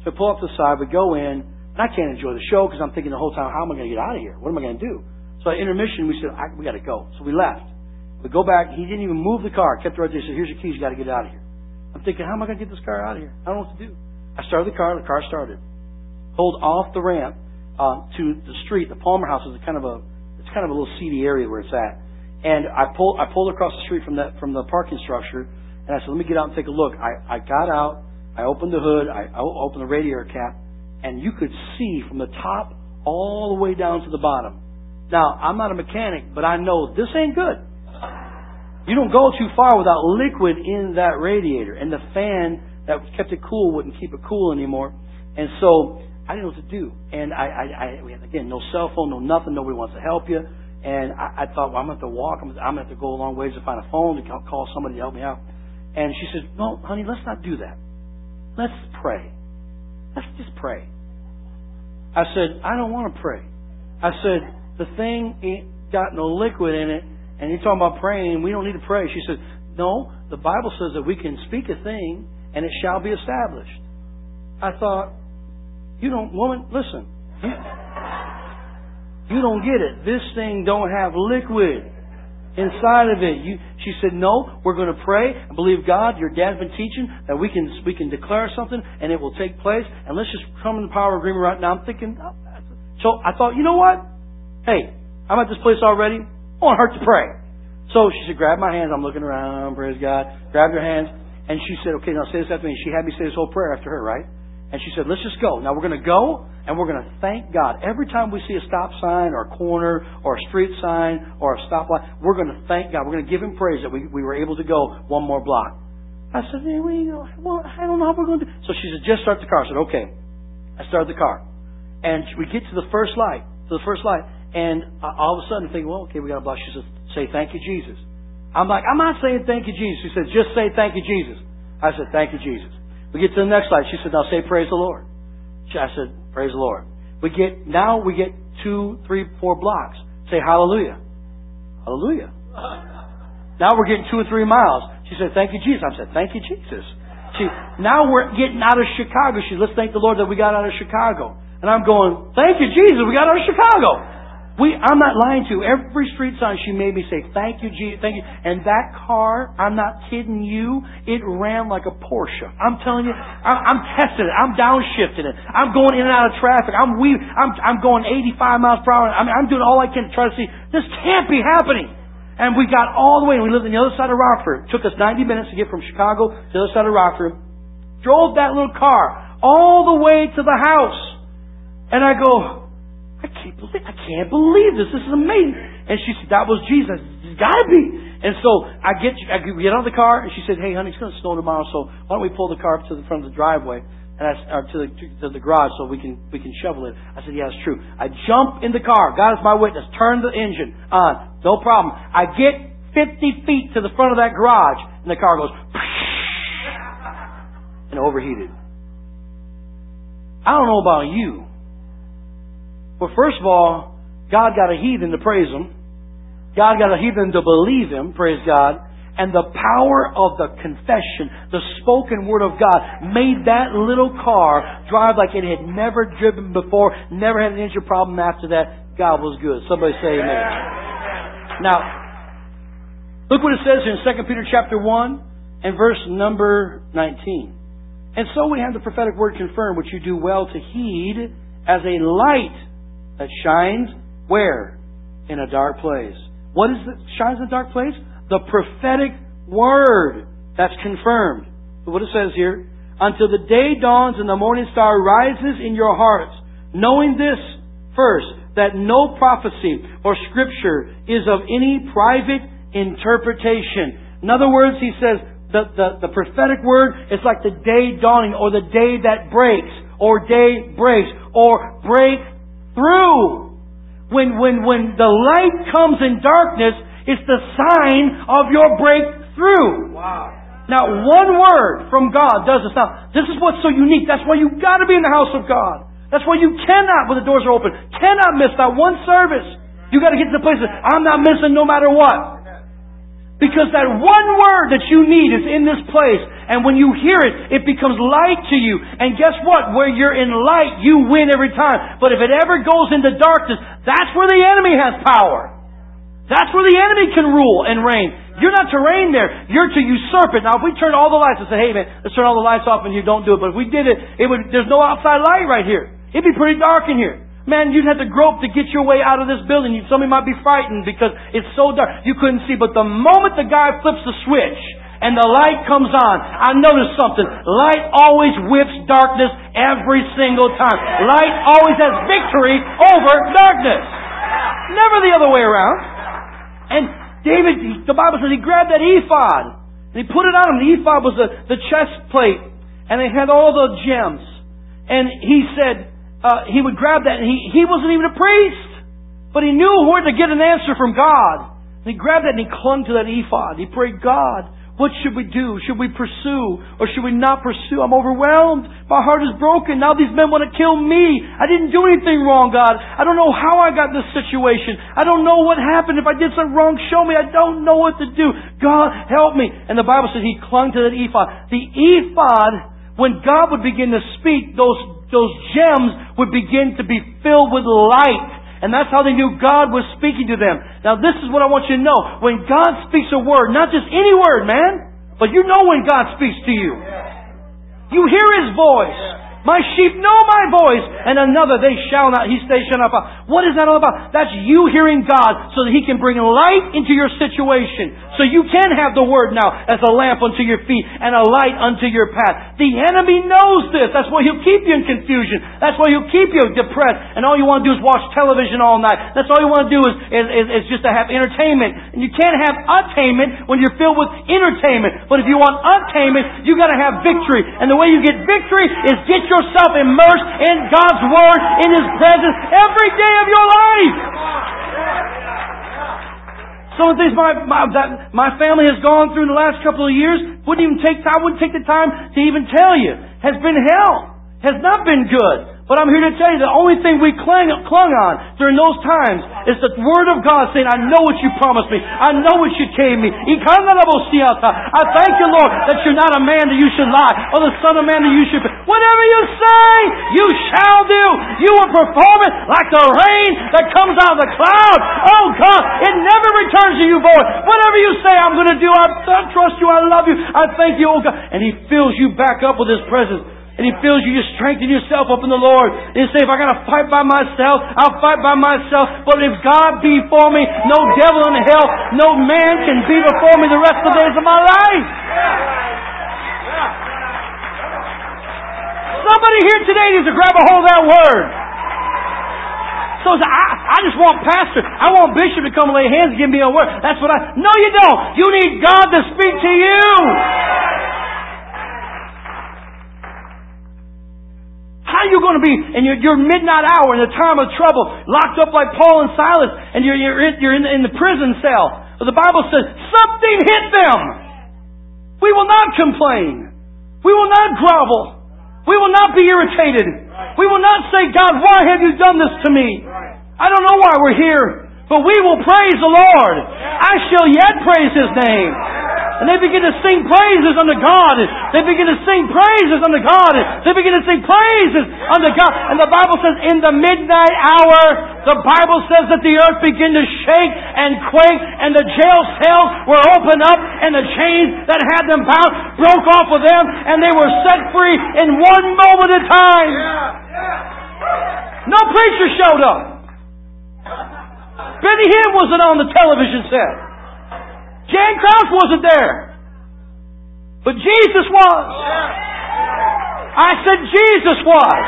So we pull up to the side, we go in, and I can't enjoy the show because I'm thinking the whole time, how am I going to get out of here? What am I going to do? So at intermission, we said, I, we got to go. So we left. We go back. He didn't even move the car. Kept it right there. He said, here's your keys. You got to get out of here. I'm thinking, how am I going to get this car out of here? I don't know what to do. I started the car. The car started. Pulled off the ramp uh, to the street. The Palmer House is a kind of a it's kind of a little seedy area where it's at. And I pulled I pulled across the street from that from the parking structure. And I said, let me get out and take a look. I, I got out. I opened the hood. I, I opened the radiator cap. And you could see from the top all the way down to the bottom. Now, I'm not a mechanic, but I know this ain't good. You don't go too far without liquid in that radiator. And the fan that kept it cool wouldn't keep it cool anymore. And so I didn't know what to do. And I, I, I we had, again, no cell phone, no nothing. Nobody wants to help you. And I, I thought, well, I'm going to have to walk. I'm, I'm going to have to go a long ways to find a phone to call somebody to help me out. And she said, no, honey, let's not do that. Let's pray. Let's just pray. I said, I don't want to pray. I said, the thing ain't got no liquid in it, and you're talking about praying, we don't need to pray. She said, no, the Bible says that we can speak a thing, and it shall be established. I thought, you don't, woman, listen. You, you don't get it. This thing don't have liquid inside of it. You, she said, no, we're going to pray and believe God. Your dad's been teaching that we can we can declare something and it will take place. And let's just come in the power of agreement right now. I'm thinking, oh, so I thought, you know what? Hey, I'm at this place already. It won't hurt to pray. So she said, grab my hands. I'm looking around, praise God. Grabbed her hands. And she said, okay, now say this after me. She had me say this whole prayer after her, right? And she said, let's just go. Now we're going to go and we're going to thank God. Every time we see a stop sign or a corner or a street sign or a stoplight, we're going to thank God. We're going to give Him praise that we, we were able to go one more block. I said, hey, we, well, I don't know how we're going to do. So she said, just start the car. I said, okay. I started the car. And we get to the first light, to the first light. And all of a sudden I think, well, okay, we got a block. She says, say thank you, Jesus. I'm like, I'm not saying thank you, Jesus. She said, just say thank you, Jesus. I said, thank you, Jesus. We get to the next slide. She said, now say praise the Lord. I said, praise the Lord. We get, now we get two, three, four blocks. Say hallelujah. Hallelujah. Now we're getting two or three miles. She said, thank you, Jesus. I said, thank you, Jesus. She, now we're getting out of Chicago. She said, let's thank the Lord that we got out of Chicago. And I'm going, thank you, Jesus. We got out of Chicago. We, I'm not lying to you. Every street sign she made me say, thank you, Jesus, thank you. And that car, I'm not kidding you, it ran like a Porsche. I'm telling you, I'm, I'm testing it. I'm downshifting it. I'm going in and out of traffic. I'm we, I'm, I'm going eighty-five miles per hour. I mean, I'm doing all I can to try to see, this can't be happening. And we got all the way, and we lived on the other side of Rockford. It took us ninety minutes to get from Chicago to the other side of Rockford. Drove that little car all the way to the house. And I go, I can't believe, I can't believe this. This is amazing. And she said, that was Jesus. It's got to be. And so I get, I get out of the car, and she said, hey, honey, it's going to snow tomorrow, so why don't we pull the car up to the front of the driveway, and I, or to the, to the garage so we can, we can shovel it. I said, yeah, it's true. I jump in the car. God is my witness. Turn the engine on. No problem. I get fifty feet to the front of that garage, and the car goes, and overheated. I don't know about you. Well, first of all, God got a heathen to praise Him. God got a heathen to believe Him, praise God. And the power of the confession, the spoken word of God, made that little car drive like it had never driven before, never had an engine problem after that. God was good. Somebody say amen. Now, look what it says in Second Peter chapter one and verse number nineteen. And so we have the prophetic word confirmed, which you do well to heed as a light that shines where? In a dark place. What is it shines in a dark place? The prophetic word that's confirmed. What it says here, until the day dawns and the morning star rises in your hearts, knowing this first, that no prophecy or scripture is of any private interpretation. In other words, he says, the, the, the prophetic word is like the day dawning, or the day that breaks, or day breaks, or break through. When, when, when the light comes in darkness, it's the sign of your breakthrough. Wow. Now, one word from God does this. Now, this is what's so unique. That's why you've got to be in the house of God. That's why you cannot, when the doors are open, cannot miss that one service. You've got to get to the place that I'm not missing no matter what. Because that one word that you need is in this place. And when you hear it, it becomes light to you. And guess what? Where you're in light, you win every time. But if it ever goes into darkness, that's where the enemy has power. That's where the enemy can rule and reign. You're not to reign there. You're to usurp it. Now, if we turn all the lights and say, hey man, let's turn all the lights off and you don't do it. But if we did it, it would, there's no outside light right here. It'd be pretty dark in here. Man, you'd have to grope to get your way out of this building. You, somebody might be frightened because it's so dark. You couldn't see. But the moment the guy flips the switch and the light comes on, I noticed something. Light always whips darkness every single time. Light always has victory over darkness. Never the other way around. And David, he, the Bible says he grabbed that ephod and he put it on him. The ephod was the, the chest plate and it had all the gems. And he said, Uh, he would grab that, and he, he wasn't even a priest, but he knew where to get an answer from God. And he grabbed that and he clung to that ephod. He prayed, God, what should we do? Should we pursue or should we not pursue? I'm overwhelmed. My heart is broken. Now these men want to kill me. I didn't do anything wrong, God. I don't know how I got in this situation. I don't know what happened. If I did something wrong, show me. I don't know what to do. God, help me. And the Bible says he clung to that ephod. The ephod, when God would begin to speak, those Those gems would begin to be filled with light. And that's how they knew God was speaking to them. Now this is what I want you to know. When God speaks a word, not just any word, man, but you know when God speaks to you. You hear His voice. My sheep know my voice, and another they shall not, he they shall not follow. What is that all about? That's you hearing God so that He can bring light into your situation. So you can have the Word now as a lamp unto your feet and a light unto your path. The enemy knows this. That's why he'll keep you in confusion. That's why he'll keep you depressed. And all you want to do is watch television all night. That's all you want to do is, is, is, is just to have entertainment. And you can't have attainment when you're filled with entertainment. But if you want attainment, you got to have victory. And the way you get victory is get your yourself immersed in God's Word, in His presence, every day of your life. Some of the things my, my, that my family has gone through in the last couple of years wouldn't even take I wouldn't take the time to even tell you. Has been hell. Has not been good. But I'm here to tell you the only thing we clung, clung on during those times is the Word of God saying, I know what you promised me. I know what you gave me. I thank you, Lord, that you're not a man that you should lie, or the son of man that you should be. Whatever you say, you shall do. You will perform it like the rain that comes out of the cloud. Oh God, it never returns to you void. Whatever you say, I'm going to do. I, I trust you. I love you. I thank you, oh God. And He fills you back up with His presence. And He fills you, you strengthen yourself up in the Lord. And you say, if I got to fight by myself, I'll fight by myself. But if God be for me, no devil in hell, no man can be before me the rest of the days of my life. Somebody here today needs to grab a hold of that word. So I, I just want pastor, I want bishop to come and lay hands and give me a word. That's what I... No, you don't. You need God to speak to you. How are you going to be in your, your midnight hour, in the time of trouble, locked up like Paul and Silas, and you're, you're, in, you're in, in the prison cell? But the Bible says, something hit them. We will not complain. We will not grovel. We will not be irritated. We will not say, God, why have you done this to me? I don't know why we're here, but we will praise the Lord. I shall yet praise His name. And they begin to sing praises unto God. They begin to sing praises unto God. They begin to sing praises unto God. And the Bible says, in the midnight hour, the Bible says that the earth began to shake and quake, and the jail cells were opened up, and the chains that had them bound broke off of them, and they were set free in one moment of time. No preacher showed up. Benny Hinn wasn't on the television set. Jan Kraus wasn't there. But Jesus was. I said Jesus was.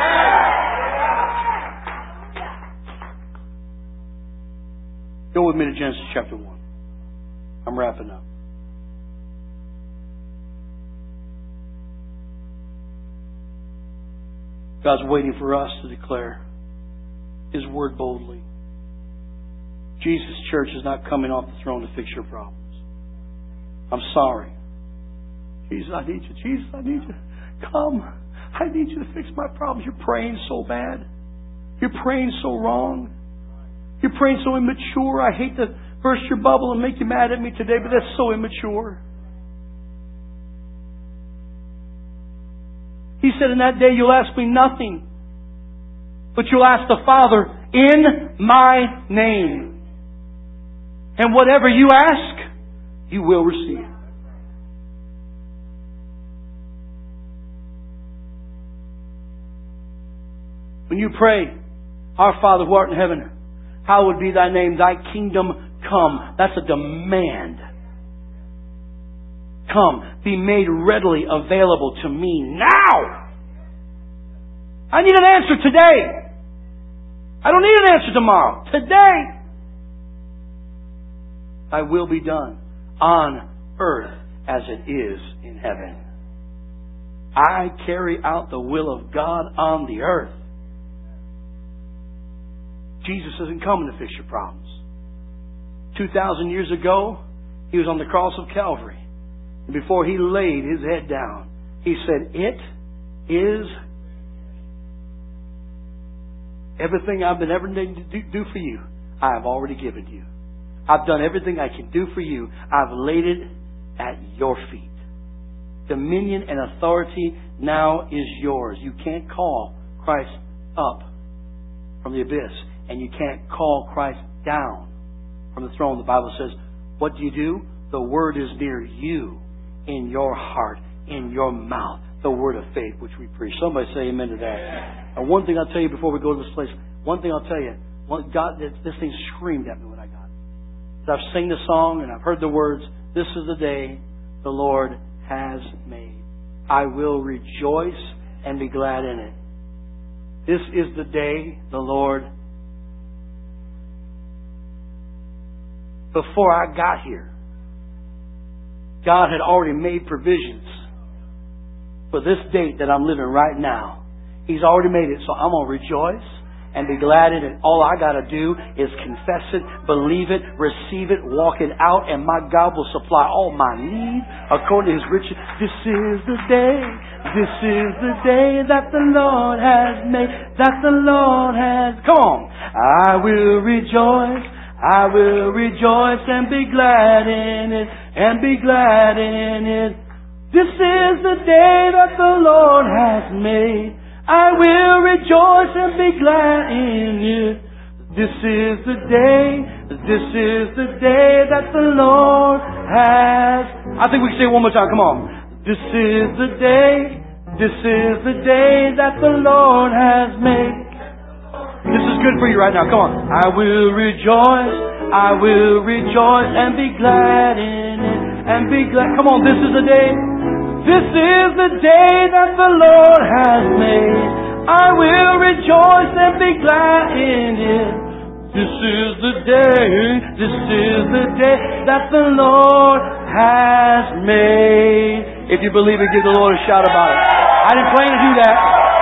Go with me to Genesis chapter one. I'm wrapping up. God's waiting for us to declare His Word boldly. Jesus' church is not coming off the throne to fix your problems. I'm sorry. Jesus, I need you. Jesus, I need you. Come. I need you to fix my problems. You're praying so bad. You're praying so wrong. You're praying so immature. I hate the, burst your bubble and make you mad at me today, but that's so immature. He said, in that day you'll ask me nothing, but you'll ask the Father in my name. And whatever you ask, you will receive. When you pray, Our Father who art in heaven, hallowed be thy name, thy kingdom come. That's a demand. Come, be made readily available to me now. I need an answer today. I don't need an answer tomorrow. Today. Thy will be done on earth as it is in heaven. I carry out the will of God on the earth. Jesus isn't coming to fix your problems. Two thousand years ago, He was on the cross of Calvary. And before He laid His head down, He said, it is everything I've been ever needing to do for you, I have already given you. I've done everything I can do for you. I've laid it at your feet. Dominion and authority now is yours. You can't call Christ up from the abyss. And you can't call Christ down from the throne. The Bible says, what do you do? The Word is near you, in your heart, in your mouth. The Word of faith which we preach. Somebody say amen to that. And one thing I'll tell you before we go to this place. One thing I'll tell you. One, God, this thing screamed at me when I got it. I've sung the song and I've heard the words. This is the day the Lord has made. I will rejoice and be glad in it. This is the day the Lord. Before I got here, God had already made provisions for this date that I'm living right now. He's already made it, so I'm going to rejoice and be glad in it. All I got to do is confess it, believe it, receive it, walk it out, and my God will supply all my needs according to His riches. This is the day, this is the day that the Lord has made, that the Lord has. Come on. I will rejoice. I will rejoice and be glad in it, and be glad in it. This is the day that the Lord has made. I will rejoice and be glad in it. This is the day, this is the day that the Lord has. I think we can say it one more time. Come on. This is the day, this is the day that the Lord has made. This is good for you right now. Come on. I will rejoice. I will rejoice and be glad in it. And be glad. Come on. This is the day. This is the day that the Lord has made. I will rejoice and be glad in it. This is the day. This is the day that the Lord has made. If you believe it, give the Lord a shout about it. I didn't plan to do that.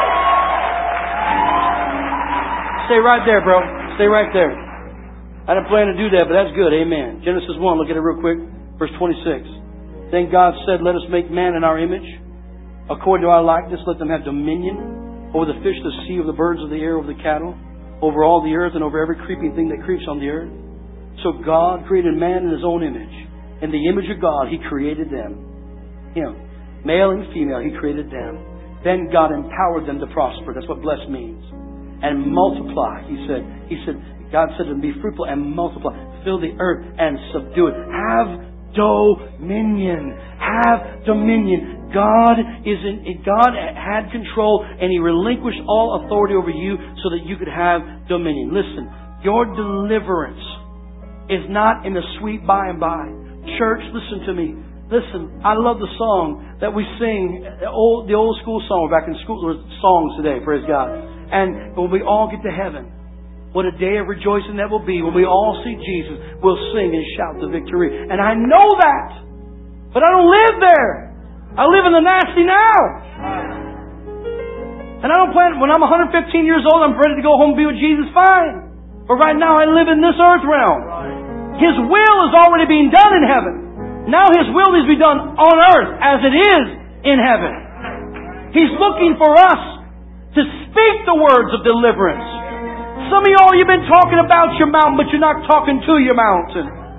Stay right there, bro. Stay right there. I didn't plan to do that, but that's good. Amen. Genesis one, look at it real quick. Verse twenty-six. Then God said, let us make man in our image. According to our likeness, let them have dominion over the fish of the sea, over the birds of the air, over the cattle, over all the earth, and over every creeping thing that creeps on the earth. So God created man in His own image. In the image of God, He created them. Him. Male and female, He created them. Then God empowered them to prosper. That's what blessed means. And multiply, He said. He said, God said to them, be fruitful and multiply. Fill the earth and subdue it. Have dominion. Have dominion. God is in, God had control and He relinquished all authority over you so that you could have dominion. Listen, your deliverance is not in the sweet by and by. Church, listen to me. Listen, I love the song that we sing, the old, the old school song. We're back in school songs today, praise God. And when we all get to heaven, what a day of rejoicing that will be when we all see Jesus. We'll sing and shout the victory. And I know that. But I don't live there. I live in the nasty now. And I don't plan, when I'm one hundred fifteen years old, I'm ready to go home and be with Jesus, fine. But right now I live in this earth realm. His will is already being done in heaven. Now His will needs to be done on earth as it is in heaven. He's looking for us to speak the words of deliverance. Some of y'all, you've been talking about your mountain, but you're not talking to your mountain.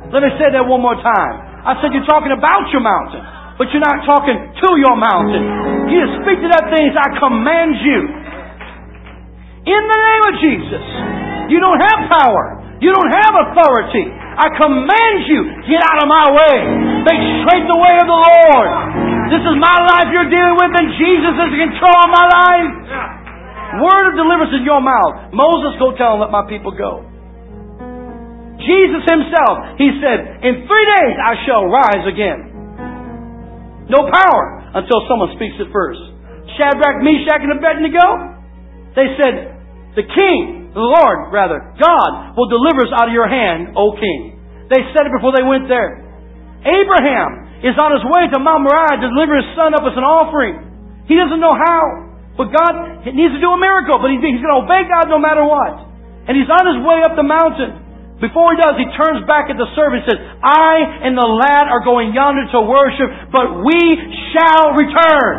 Let me say that one more time. I said you're talking about your mountain, but you're not talking to your mountain. You speak to that thing, I command you. In the name of Jesus. You don't have power. You don't have authority. I command you, get out of my way. Make straight the way of the Lord. This is my life you're dealing with, and Jesus is in control of my life. Word of deliverance in your mouth. Moses, go tell him, let my people go. Jesus himself, he said, in three days I shall rise again. No power until someone speaks it first. Shadrach, Meshach, and Abednego, they said, the king, the Lord, rather, God will deliver us out of your hand, O king. They said it before they went there. Abraham is on his way to Mount Moriah to deliver his son up as an offering. He doesn't know how, but God needs to do a miracle, but he's going to obey God no matter what. And he's on his way up the mountain. Before he does, he turns back at the servant and says, I and the lad are going yonder to worship, but we shall return.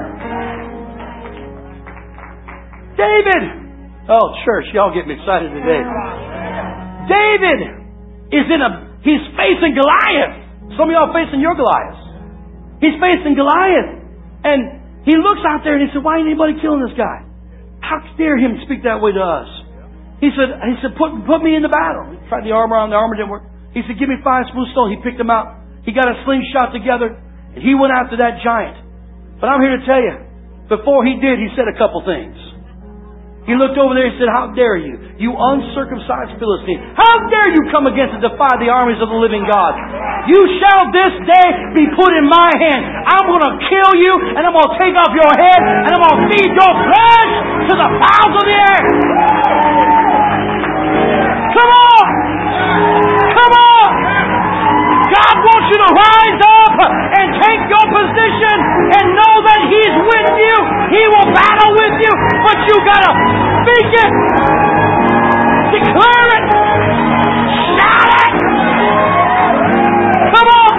David! Oh, church, y'all get me excited today. David is in a, he's facing Goliath. Some of y'all facing your Goliath. He's facing Goliath. And he looks out there and he said, why ain't anybody killing this guy? How dare him speak that way to us? He said, he said, put, put me in the battle. He tried the armor on, the armor didn't work. He said, give me five smooth stones. He picked them out. He got a slingshot together, and he went after that giant. But I'm here to tell you, before he did, he said a couple things. He looked over there and said, how dare you, you uncircumcised Philistine. How dare you come against and defy the armies of the living God? You shall this day be put in my hand. I'm going to kill you, and I'm going to take off your head, and I'm going to feed your flesh to the fowls of the air. Come on! Come on! God wants you to rise up and take your position and know that He's with you. He will battle with you, but you gotta speak it, declare it, shout it. Come on!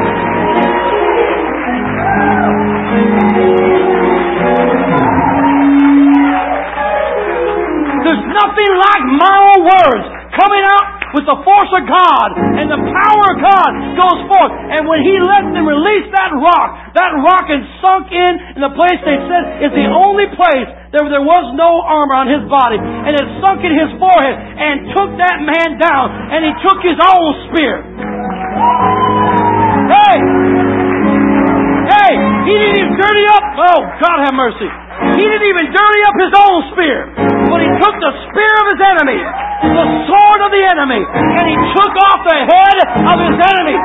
There's nothing like moral words coming out with the force of God, and the power of God goes forth. And when He let them release that rock, that rock had sunk in in the place they said is the only place there, there was no armor on his body, and it sunk in his forehead and took that man down, and he took his own spear. Hey! Hey! He didn't even dirty up. Oh, God have mercy. He didn't even dirty up his own spear, but he took the spear of his enemy, the sword of the enemy, and he took off the head of his enemy.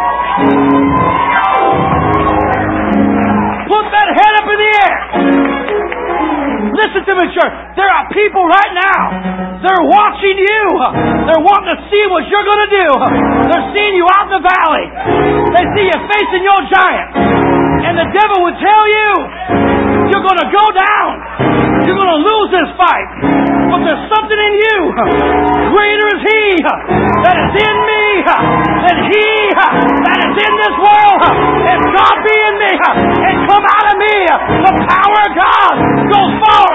Put that head up in the air. Listen to me, church. There are people right now. They're watching you. They're wanting to see what you're going to do. They're seeing you out in the valley. They see you facing your giant. And the devil would tell you, you're going to go down. You're going to lose this fight. But there's something in you. Greater is He that is in me than he that is in this world. If God be in me and come out of me, the power of God goes forward.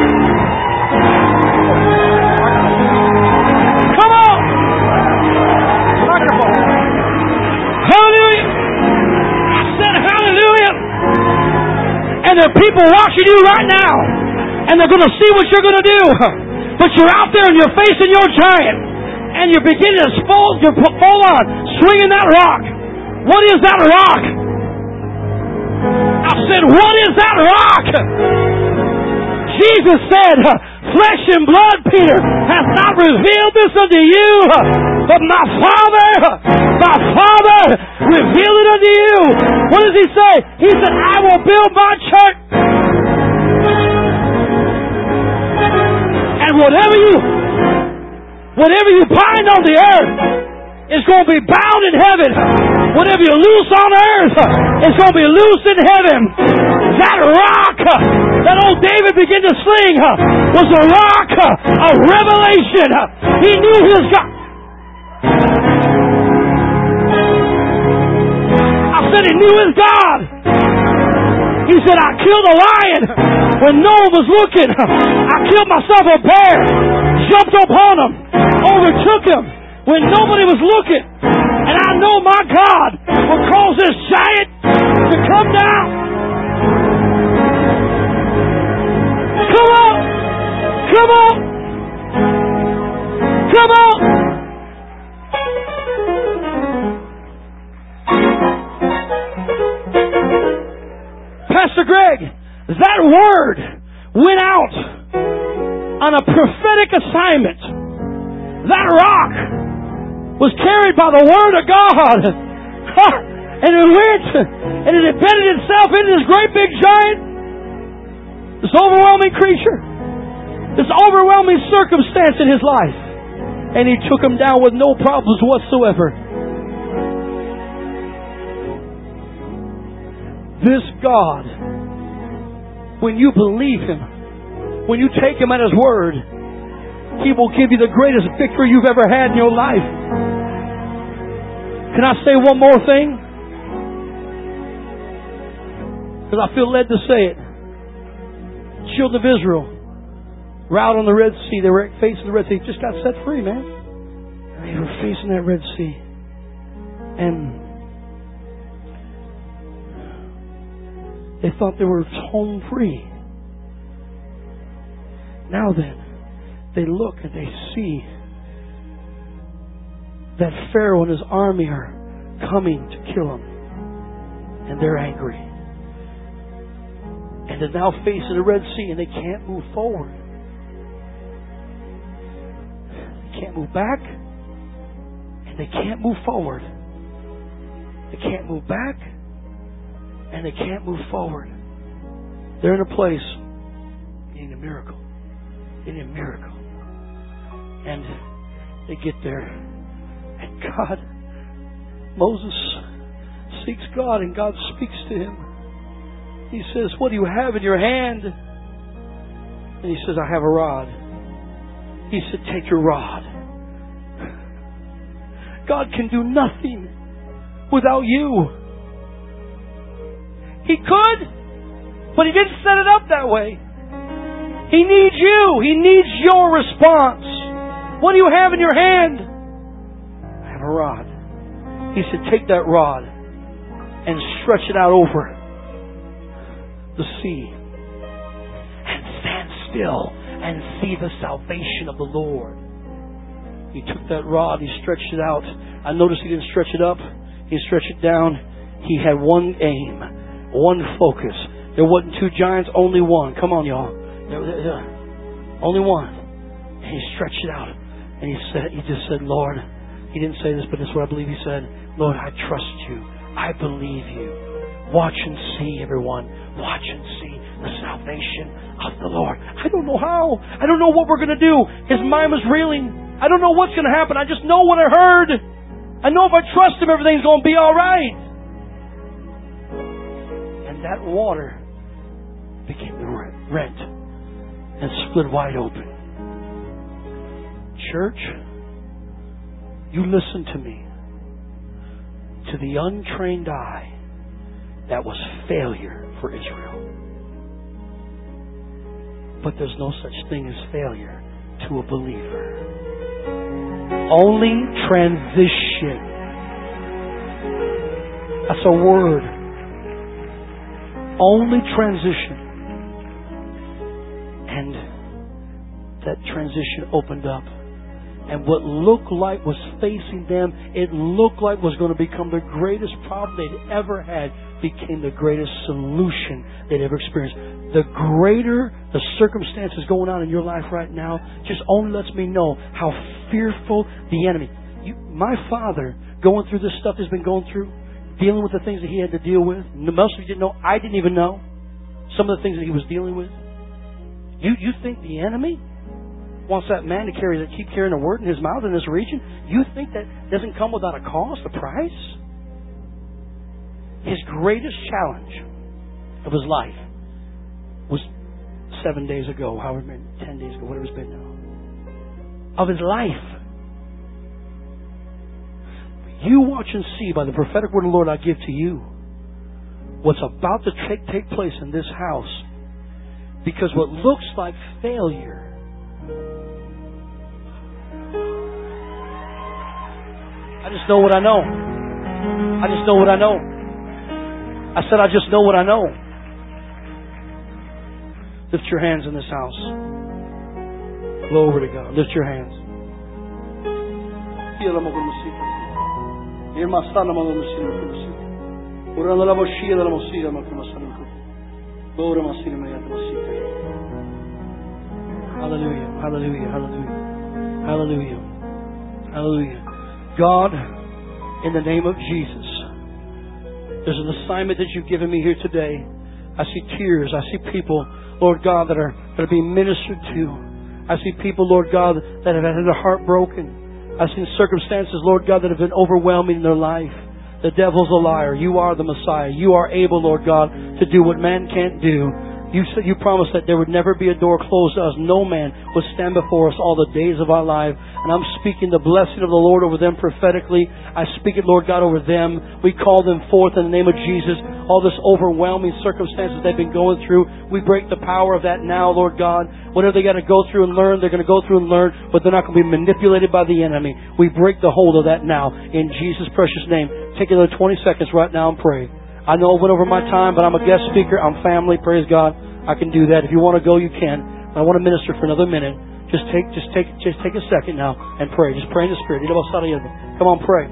Come on. Microphone. Hallelujah. I said hallelujah. And there are people watching you right now, and they're going to see what you're going to do. But you're out there and you're facing your giant, and you're beginning to fall, to fall on, swinging that rock. What is that rock? I said, what is that rock? Jesus said, flesh and blood, Peter, has not revealed this unto you, but my Father, my Father revealed it unto you. What does He say? He said, I will build my church. And whatever you, whatever you bind on the earth is going to be bound in heaven. Whatever you loose on earth is going to be loose in heaven. That rock that old David began to sling was a rock of revelation. He knew his God. I said he knew his God. He said, I killed a lion when no one was looking. I killed myself a bear, jumped upon him, overtook him when nobody was looking. And I know my God will cause this giant to come down. Come on! Come on! Come on! Pastor Greg, that word went out on a prophetic assignment. That rock was carried by the Word of God. And it went and it embedded itself into this great big giant, this overwhelming creature, this overwhelming circumstance in his life. And he took him down with no problems whatsoever. This God, when you believe Him, when you take Him at His word, He will give you the greatest victory you've ever had in your life. Can I say one more thing? Because I feel led to say it. Children of Israel were out on the Red Sea. They were facing the Red Sea. They just got set free, man. And they were facing that Red Sea. And they thought they were home free. Now then, they look and they see that Pharaoh and his army are coming to kill them. And they're angry. And they're now facing the Red Sea and they can't move forward. They can't move back. And they can't move forward. They can't move back. And they can't move forward. They're in a place needing a miracle. They need a miracle. And they get there. And God, Moses seeks God and God speaks to him. He says, what do you have in your hand? And he says, I have a rod. He said, take your rod. God can do nothing without you. He could, but He didn't set it up that way. He needs you. He needs your response. What do you have in your hand? I have a rod. He said, take that rod and stretch it out over the sea and stand still and see the salvation of the Lord. He took that rod, He stretched it out. I noticed He didn't stretch it up. He stretched it down. He had one aim, one focus. There wasn't two giants, only one. Come on, y'all. There, there, there. Only one. And He stretched it out. And he said, He just said, Lord, He didn't say this, but this is what I believe He said. Lord, I trust You. I believe You. Watch and see, everyone. Watch and see the salvation of the Lord. I don't know how. I don't know what we're going to do. His mind was reeling. I don't know what's going to happen. I just know what I heard. I know if I trust Him, everything's going to be all right. And that water began to rent and split wide open. Church, you listen to me. To the untrained eye, that was failure for Israel. But there's no such thing as failure to a believer. Only transition. That's a word. Only transition. And that transition opened up. And what looked like was facing them, it looked like was going to become the greatest problem they'd ever had, became the greatest solution they'd ever experienced. The greater the circumstances going on in your life right now, just only lets me know how fearful the enemy. You, my father, going through this stuff he's been going through, dealing with the things that he had to deal with. Most of you didn't know. I didn't even know some of the things that he was dealing with. You, you think the enemy wants that man to carry, that keep carrying a word in his mouth in this region? You think that doesn't come without a cost, a price? His greatest challenge of his life was seven days ago, however many, ten days ago, whatever it's been now. Of his life. You watch and see by the prophetic word of the Lord I give to you what's about to take, take place in this house. Because what looks like failure I just know what I know. I just know what I know. I said I just know what I know. Lift your hands in this house. Glory to God. Lift your hands. Hallelujah. Hallelujah. Hallelujah. Hallelujah. Hallelujah. God, in the name of Jesus, there's an assignment that you've given me here today. I see tears. I see people, Lord God, that are, that are being ministered to. I see people, Lord God, that have had their heart broken. I've seen circumstances, Lord God, that have been overwhelming in their life. The devil's a liar. You are the Messiah. You are able, Lord God, to do what man can't do. You said, you promised that there would never be a door closed to us. No man would stand before us all the days of our life. And I'm speaking the blessing of the Lord over them prophetically. I speak it, Lord God, over them. We call them forth in the name of Jesus. All this overwhelming circumstances they've been going through, we break the power of that now, Lord God. Whatever they got to go through and learn, they're going to go through and learn, but they're not going to be manipulated by the enemy. We break the hold of that now in Jesus' precious name. Take another twenty seconds right now and pray. I know I went over my time, but I'm a guest speaker. I'm family. Praise God. I can do that. If you want to go, you can. I want to minister for another minute. Just take, just take, just take a second now and pray. Just pray in the Spirit. Come on, pray.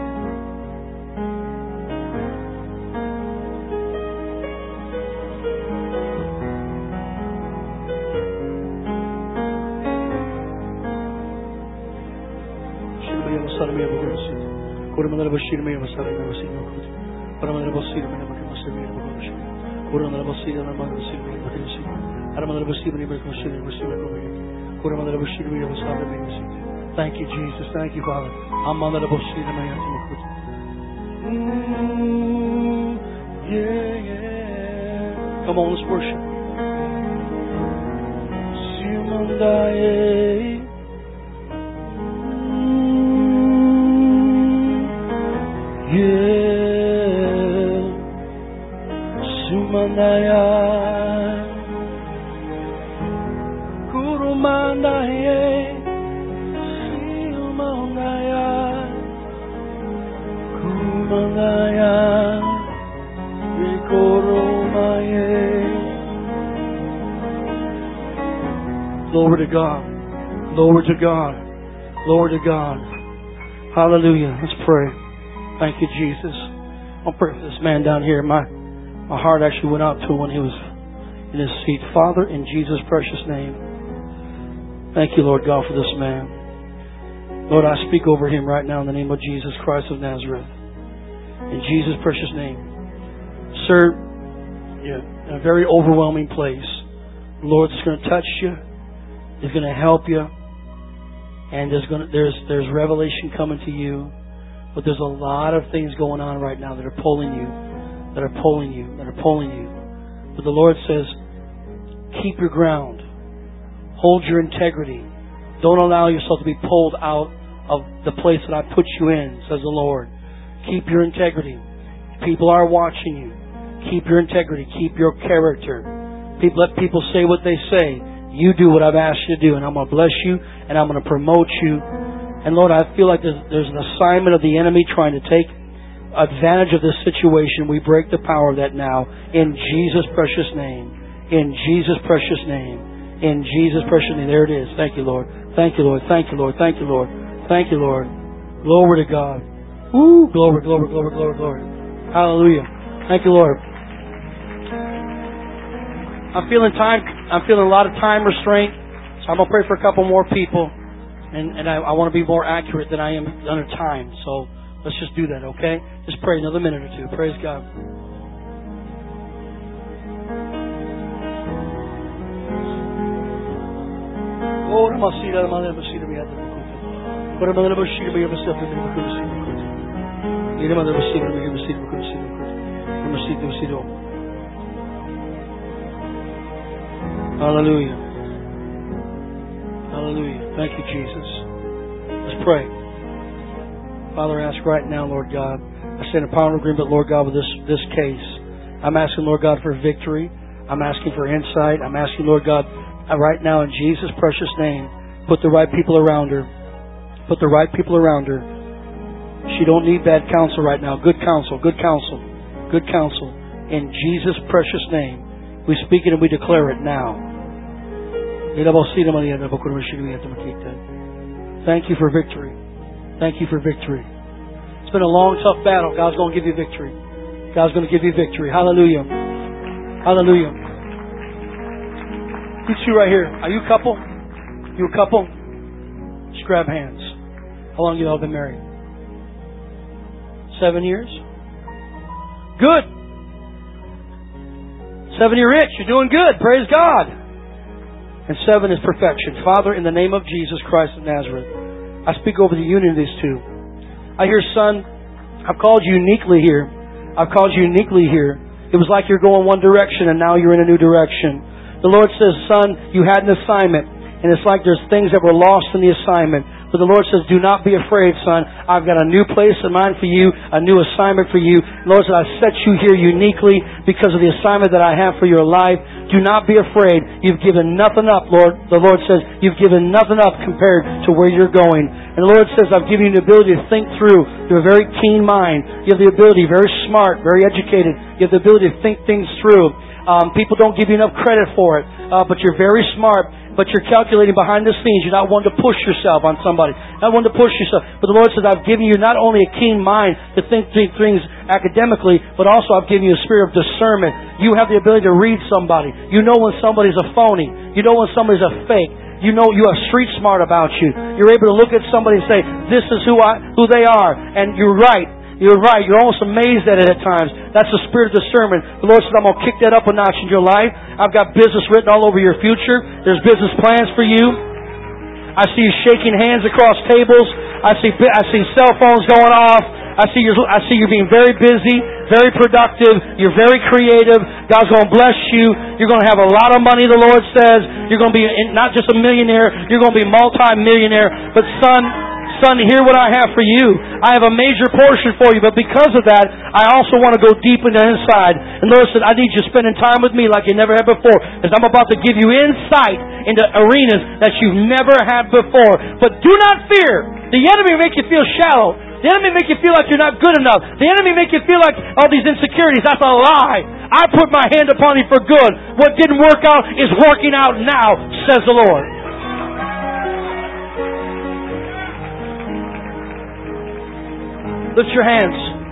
Thank you, Jesus. Thank you, Father. Mm, yeah, yeah. Come on, let's worship. Yeah. Sumanaya. Kurumanaya. Sumanaya. Kurumanaya. Rekoromaya. Glory to God. Glory to God. Glory to God. Hallelujah. Let's pray. Thank you, Jesus. I'll pray for this man down here. My my heart actually went out to him when he was in his seat. Father, in Jesus' precious name, thank you, Lord God, for this man. Lord, I speak over him right now in the name of Jesus Christ of Nazareth. In Jesus' precious name. Sir, you're in a very overwhelming place. The Lord's going to touch you. He's going to help you. And there's going to, there's there's revelation coming to you. But there's a lot of things going on right now that are pulling you, that are pulling you, that are pulling you. But the Lord says, keep your ground. Hold your integrity. Don't allow yourself to be pulled out of the place that I put you in, says the Lord. Keep your integrity. People are watching you. Keep your integrity. Keep your character. People, let people say what they say. You do what I've asked you to do, and I'm going to bless you, and I'm going to promote you. And Lord, I feel like there's, there's an assignment of the enemy trying to take advantage of this situation. We break the power of that now in Jesus' precious name. In Jesus' precious name. In Jesus' precious name. There it is. Thank you, Lord. Thank you, Lord. Thank you, Lord. Thank you, Lord. Thank you, Lord. Glory to God. Woo! Glory, glory, glory, glory, glory. Hallelujah. Thank you, Lord. I'm feeling time. I'm feeling a lot of time restraint. So I'm going to pray for a couple more people. And, and I, I want to be more accurate than I am under time. So let's just do that, okay? Just pray another minute or two. Praise God. Oh, I'm going to see that. I'm going to see that. But I'm going to see that. I'm going to see that. I'm going to see that. I'm going to see that. I'm going to see that. Hallelujah. Hallelujah. Thank you, Jesus. Let's pray. Father, I ask right now, Lord God, I stand in power and agreement, Lord God, with this, this case. I'm asking, Lord God, for victory. I'm asking for insight. I'm asking, Lord God, right now in Jesus' precious name, put the right people around her. Put the right people around her. She don't need bad counsel right now. Good counsel, good counsel, good counsel. In Jesus' precious name, we speak it and we declare it now. Thank you for victory. Thank you for victory. It's been a long, tough battle. God's going to give you victory. God's going to give you victory. Hallelujah. Hallelujah. You two right here. Are you a couple? You a couple? Just grab hands. How long have you all been married? Seven years? Good. Seven, you're rich. You're doing good. Praise God. And seven is perfection. Father, in the name of Jesus Christ of Nazareth, I speak over the union of these two. I hear, son, I've called you uniquely here. I've called you uniquely here. It was like you're going one direction and now you're in a new direction. The Lord says, son, you had an assignment. And it's like there's things that were lost in the assignment. But the Lord says, do not be afraid, son. I've got a new place in mind for you, a new assignment for you. The Lord says, I've set you here uniquely because of the assignment that I have for your life. Do not be afraid. You've given nothing up, Lord. The Lord says, you've given nothing up compared to where you're going. And the Lord says, I've given you the ability to think through. You have a very keen mind. You have the ability, very smart, very educated. You have the ability to think things through. Um, people don't give you enough credit for it, uh, but you're very smart. But you're calculating behind the scenes. You're not one to push yourself on somebody. Not one to push yourself. But the Lord says, I've given you not only a keen mind to think things academically, but also I've given you a spirit of discernment. You have the ability to read somebody. You know when somebody's a phony. You know when somebody's a fake. You know you have street smart about you. You're able to look at somebody and say, this is who I, who they are. And you're right. You're right. You're almost amazed at it at times. That's the spirit of discernment. The Lord says, I'm going to kick that up a notch in your life. I've got business written all over your future. There's business plans for you. I see you shaking hands across tables. I see I see cell phones going off. I see you I see you being very busy, very productive. You're very creative. God's going to bless you. You're going to have a lot of money, the Lord says. You're going to be not just a millionaire. You're going to be a multi-millionaire. But son, Son, hear what I have for you. I have a major portion for you, but because of that, I also want to go deep into the inside. And the Lord said, I need you spending time with me like you never had before, because I'm about to give you insight into arenas that you've never had before. But do not fear. The enemy will make you feel shallow. The enemy make you feel like you're not good enough. The enemy make you feel like all these insecurities. That's a lie. I put my hand upon you for good. What didn't work out is working out now, says the Lord. Lift your hands.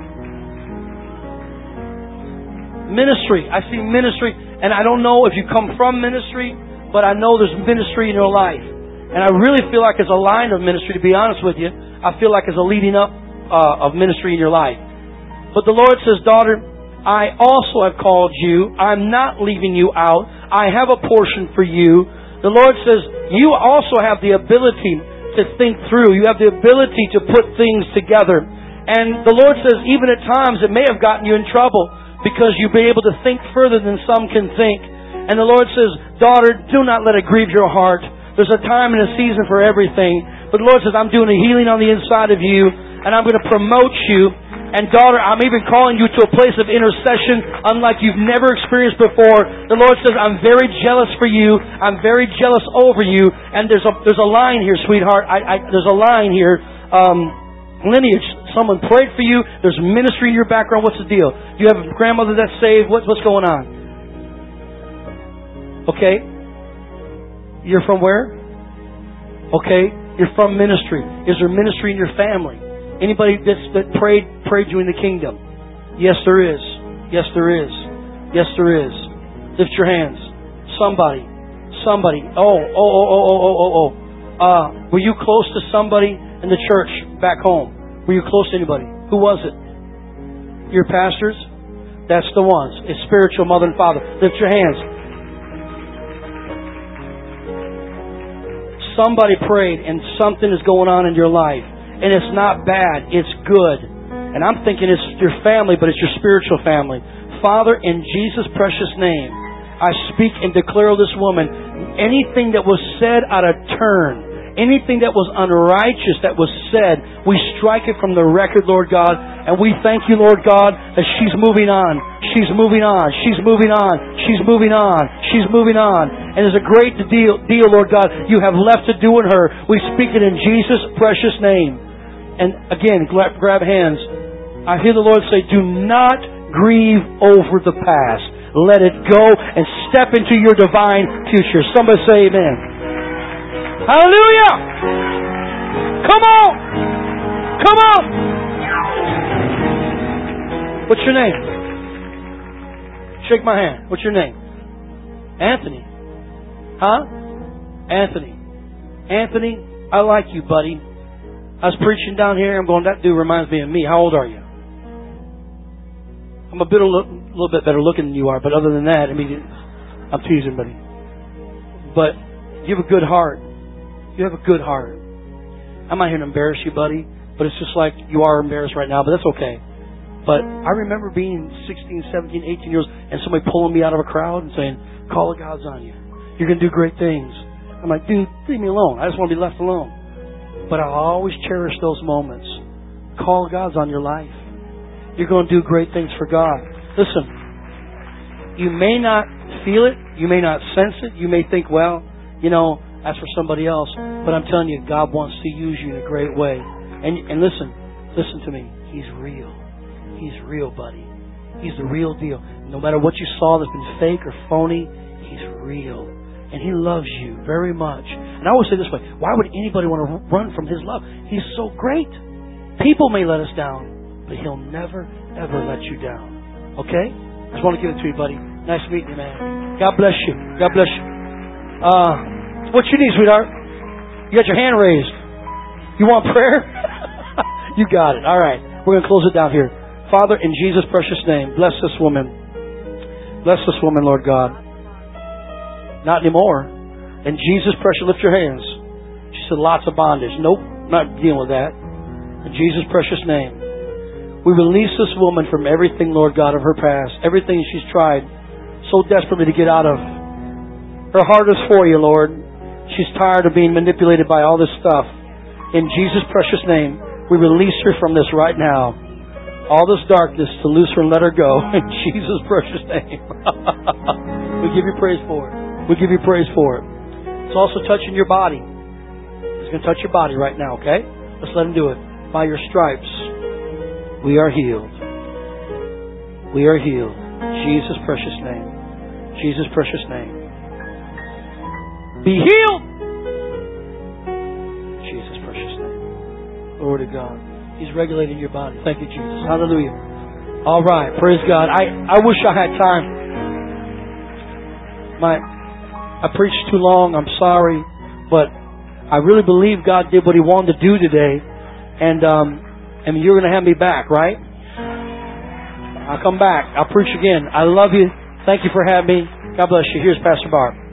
Ministry. I see ministry. And I don't know if you come from ministry, but I know there's ministry in your life. And I really feel like there's a line of ministry, to be honest with you. I feel like there's a leading up uh, of ministry in your life. But the Lord says, daughter, I also have called you. I'm not leaving you out. I have a portion for you. The Lord says, you also have the ability to think through. You have the ability to put things together. And the Lord says, even at times, it may have gotten you in trouble because you've been able to think further than some can think. And the Lord says, daughter, do not let it grieve your heart. There's a time and a season for everything. But the Lord says, I'm doing a healing on the inside of you, and I'm going to promote you. And daughter, I'm even calling you to a place of intercession unlike you've never experienced before. The Lord says, I'm very jealous for you. I'm very jealous over you. And there's a there's a line here, sweetheart. I, I, there's a line here. Um, lineage. Someone prayed for you. There's ministry in your background. What's the deal? You have a grandmother that's saved. What, what's going on? Okay. You're from where? Okay. You're from ministry. Is there ministry in your family? Anybody that's, that prayed prayed you in the kingdom? Yes, there is. Yes, there is. Yes, there is. Lift your hands. Somebody. Somebody. Oh, oh, oh, oh, oh, oh, oh, oh. Uh, were you close to somebody in the church back home? Were you close to anybody? Who was it? Your pastors? That's the ones. It's spiritual mother and father. Lift your hands. Somebody prayed and something is going on in your life. And it's not bad. It's good. And I'm thinking it's your family, but it's your spiritual family. Father, in Jesus' precious name, I speak and declare this woman, anything that was said out of turn, anything that was unrighteous that was said, we strike it from the record, Lord God. And we thank you, Lord God, that she's moving on. She's moving on. She's moving on. She's moving on. She's moving on. And there's a great deal, deal, Lord God, you have left to do in her. We speak it in Jesus' precious name. And again, grab, grab hands. I hear the Lord say, do not grieve over the past. Let it go and step into your divine future. Somebody say amen. Hallelujah! Come on! Come on! What's your name? Shake my hand. What's your name? Anthony. Huh? Anthony. Anthony, I like you, buddy. I was preaching down here. I'm going, that dude reminds me of me. How old are you? I'm a bit a little, little bit better looking than you are, but other than that, I mean, I'm teasing, buddy. But you have a good heart. You have a good heart. I'm not here to embarrass you, buddy, but it's just like you are embarrassed right now, but that's okay. But I remember being sixteen, seventeen, eighteen years old and somebody pulling me out of a crowd and saying, call the gods on you. You're going to do great things. I'm like, dude, leave me alone. I just want to be left alone. But I always cherish those moments. Call gods on your life. You're going to do great things for God. Listen, you may not feel it. You may not sense it. You may think, well, you know, that's for somebody else. But I'm telling you, God wants to use you in a great way. And, and listen, listen to me. He's real. He's real, buddy. He's the real deal. No matter what you saw that's been fake or phony, He's real. And He loves you very much. And I always say this way, why would anybody want to run from His love? He's so great. People may let us down, but He'll never, ever let you down. Okay? I just want to give it to you, buddy. Nice meeting you, man. God bless you. God bless you. Uh, what you need, sweetheart? You got your hand raised. You want prayer? You got it. All right. We're going to close it down here. Father, in Jesus' precious name, bless this woman. Bless this woman, Lord God. Not anymore. In Jesus' precious, lift your hands. She said lots of bondage. Nope, not dealing with that. In Jesus' precious name, we release this woman from everything, Lord God, of her past. Everything she's tried so desperately to get out of. Her heart is for you, Lord. She's tired of being manipulated by all this stuff. In Jesus' precious name, we release her from this right now. All this darkness to loose her and let her go. In Jesus' precious name. We give you praise for it. We give you praise for it. It's also touching your body. It's going to touch your body right now, okay? Let's let Him do it. By your stripes, we are healed. We are healed. Jesus' precious name. Jesus' precious name. Be healed. Jesus' precious name. Glory to God. He's regulating your body. Thank you, Jesus. Hallelujah. All right. Praise God. I, I wish I had time. My, I preached too long. I'm sorry. But I really believe God did what He wanted to do today. And, um, and you're going to have me back, right? I'll come back. I'll preach again. I love you. Thank you for having me. God bless you. Here's Pastor Barb.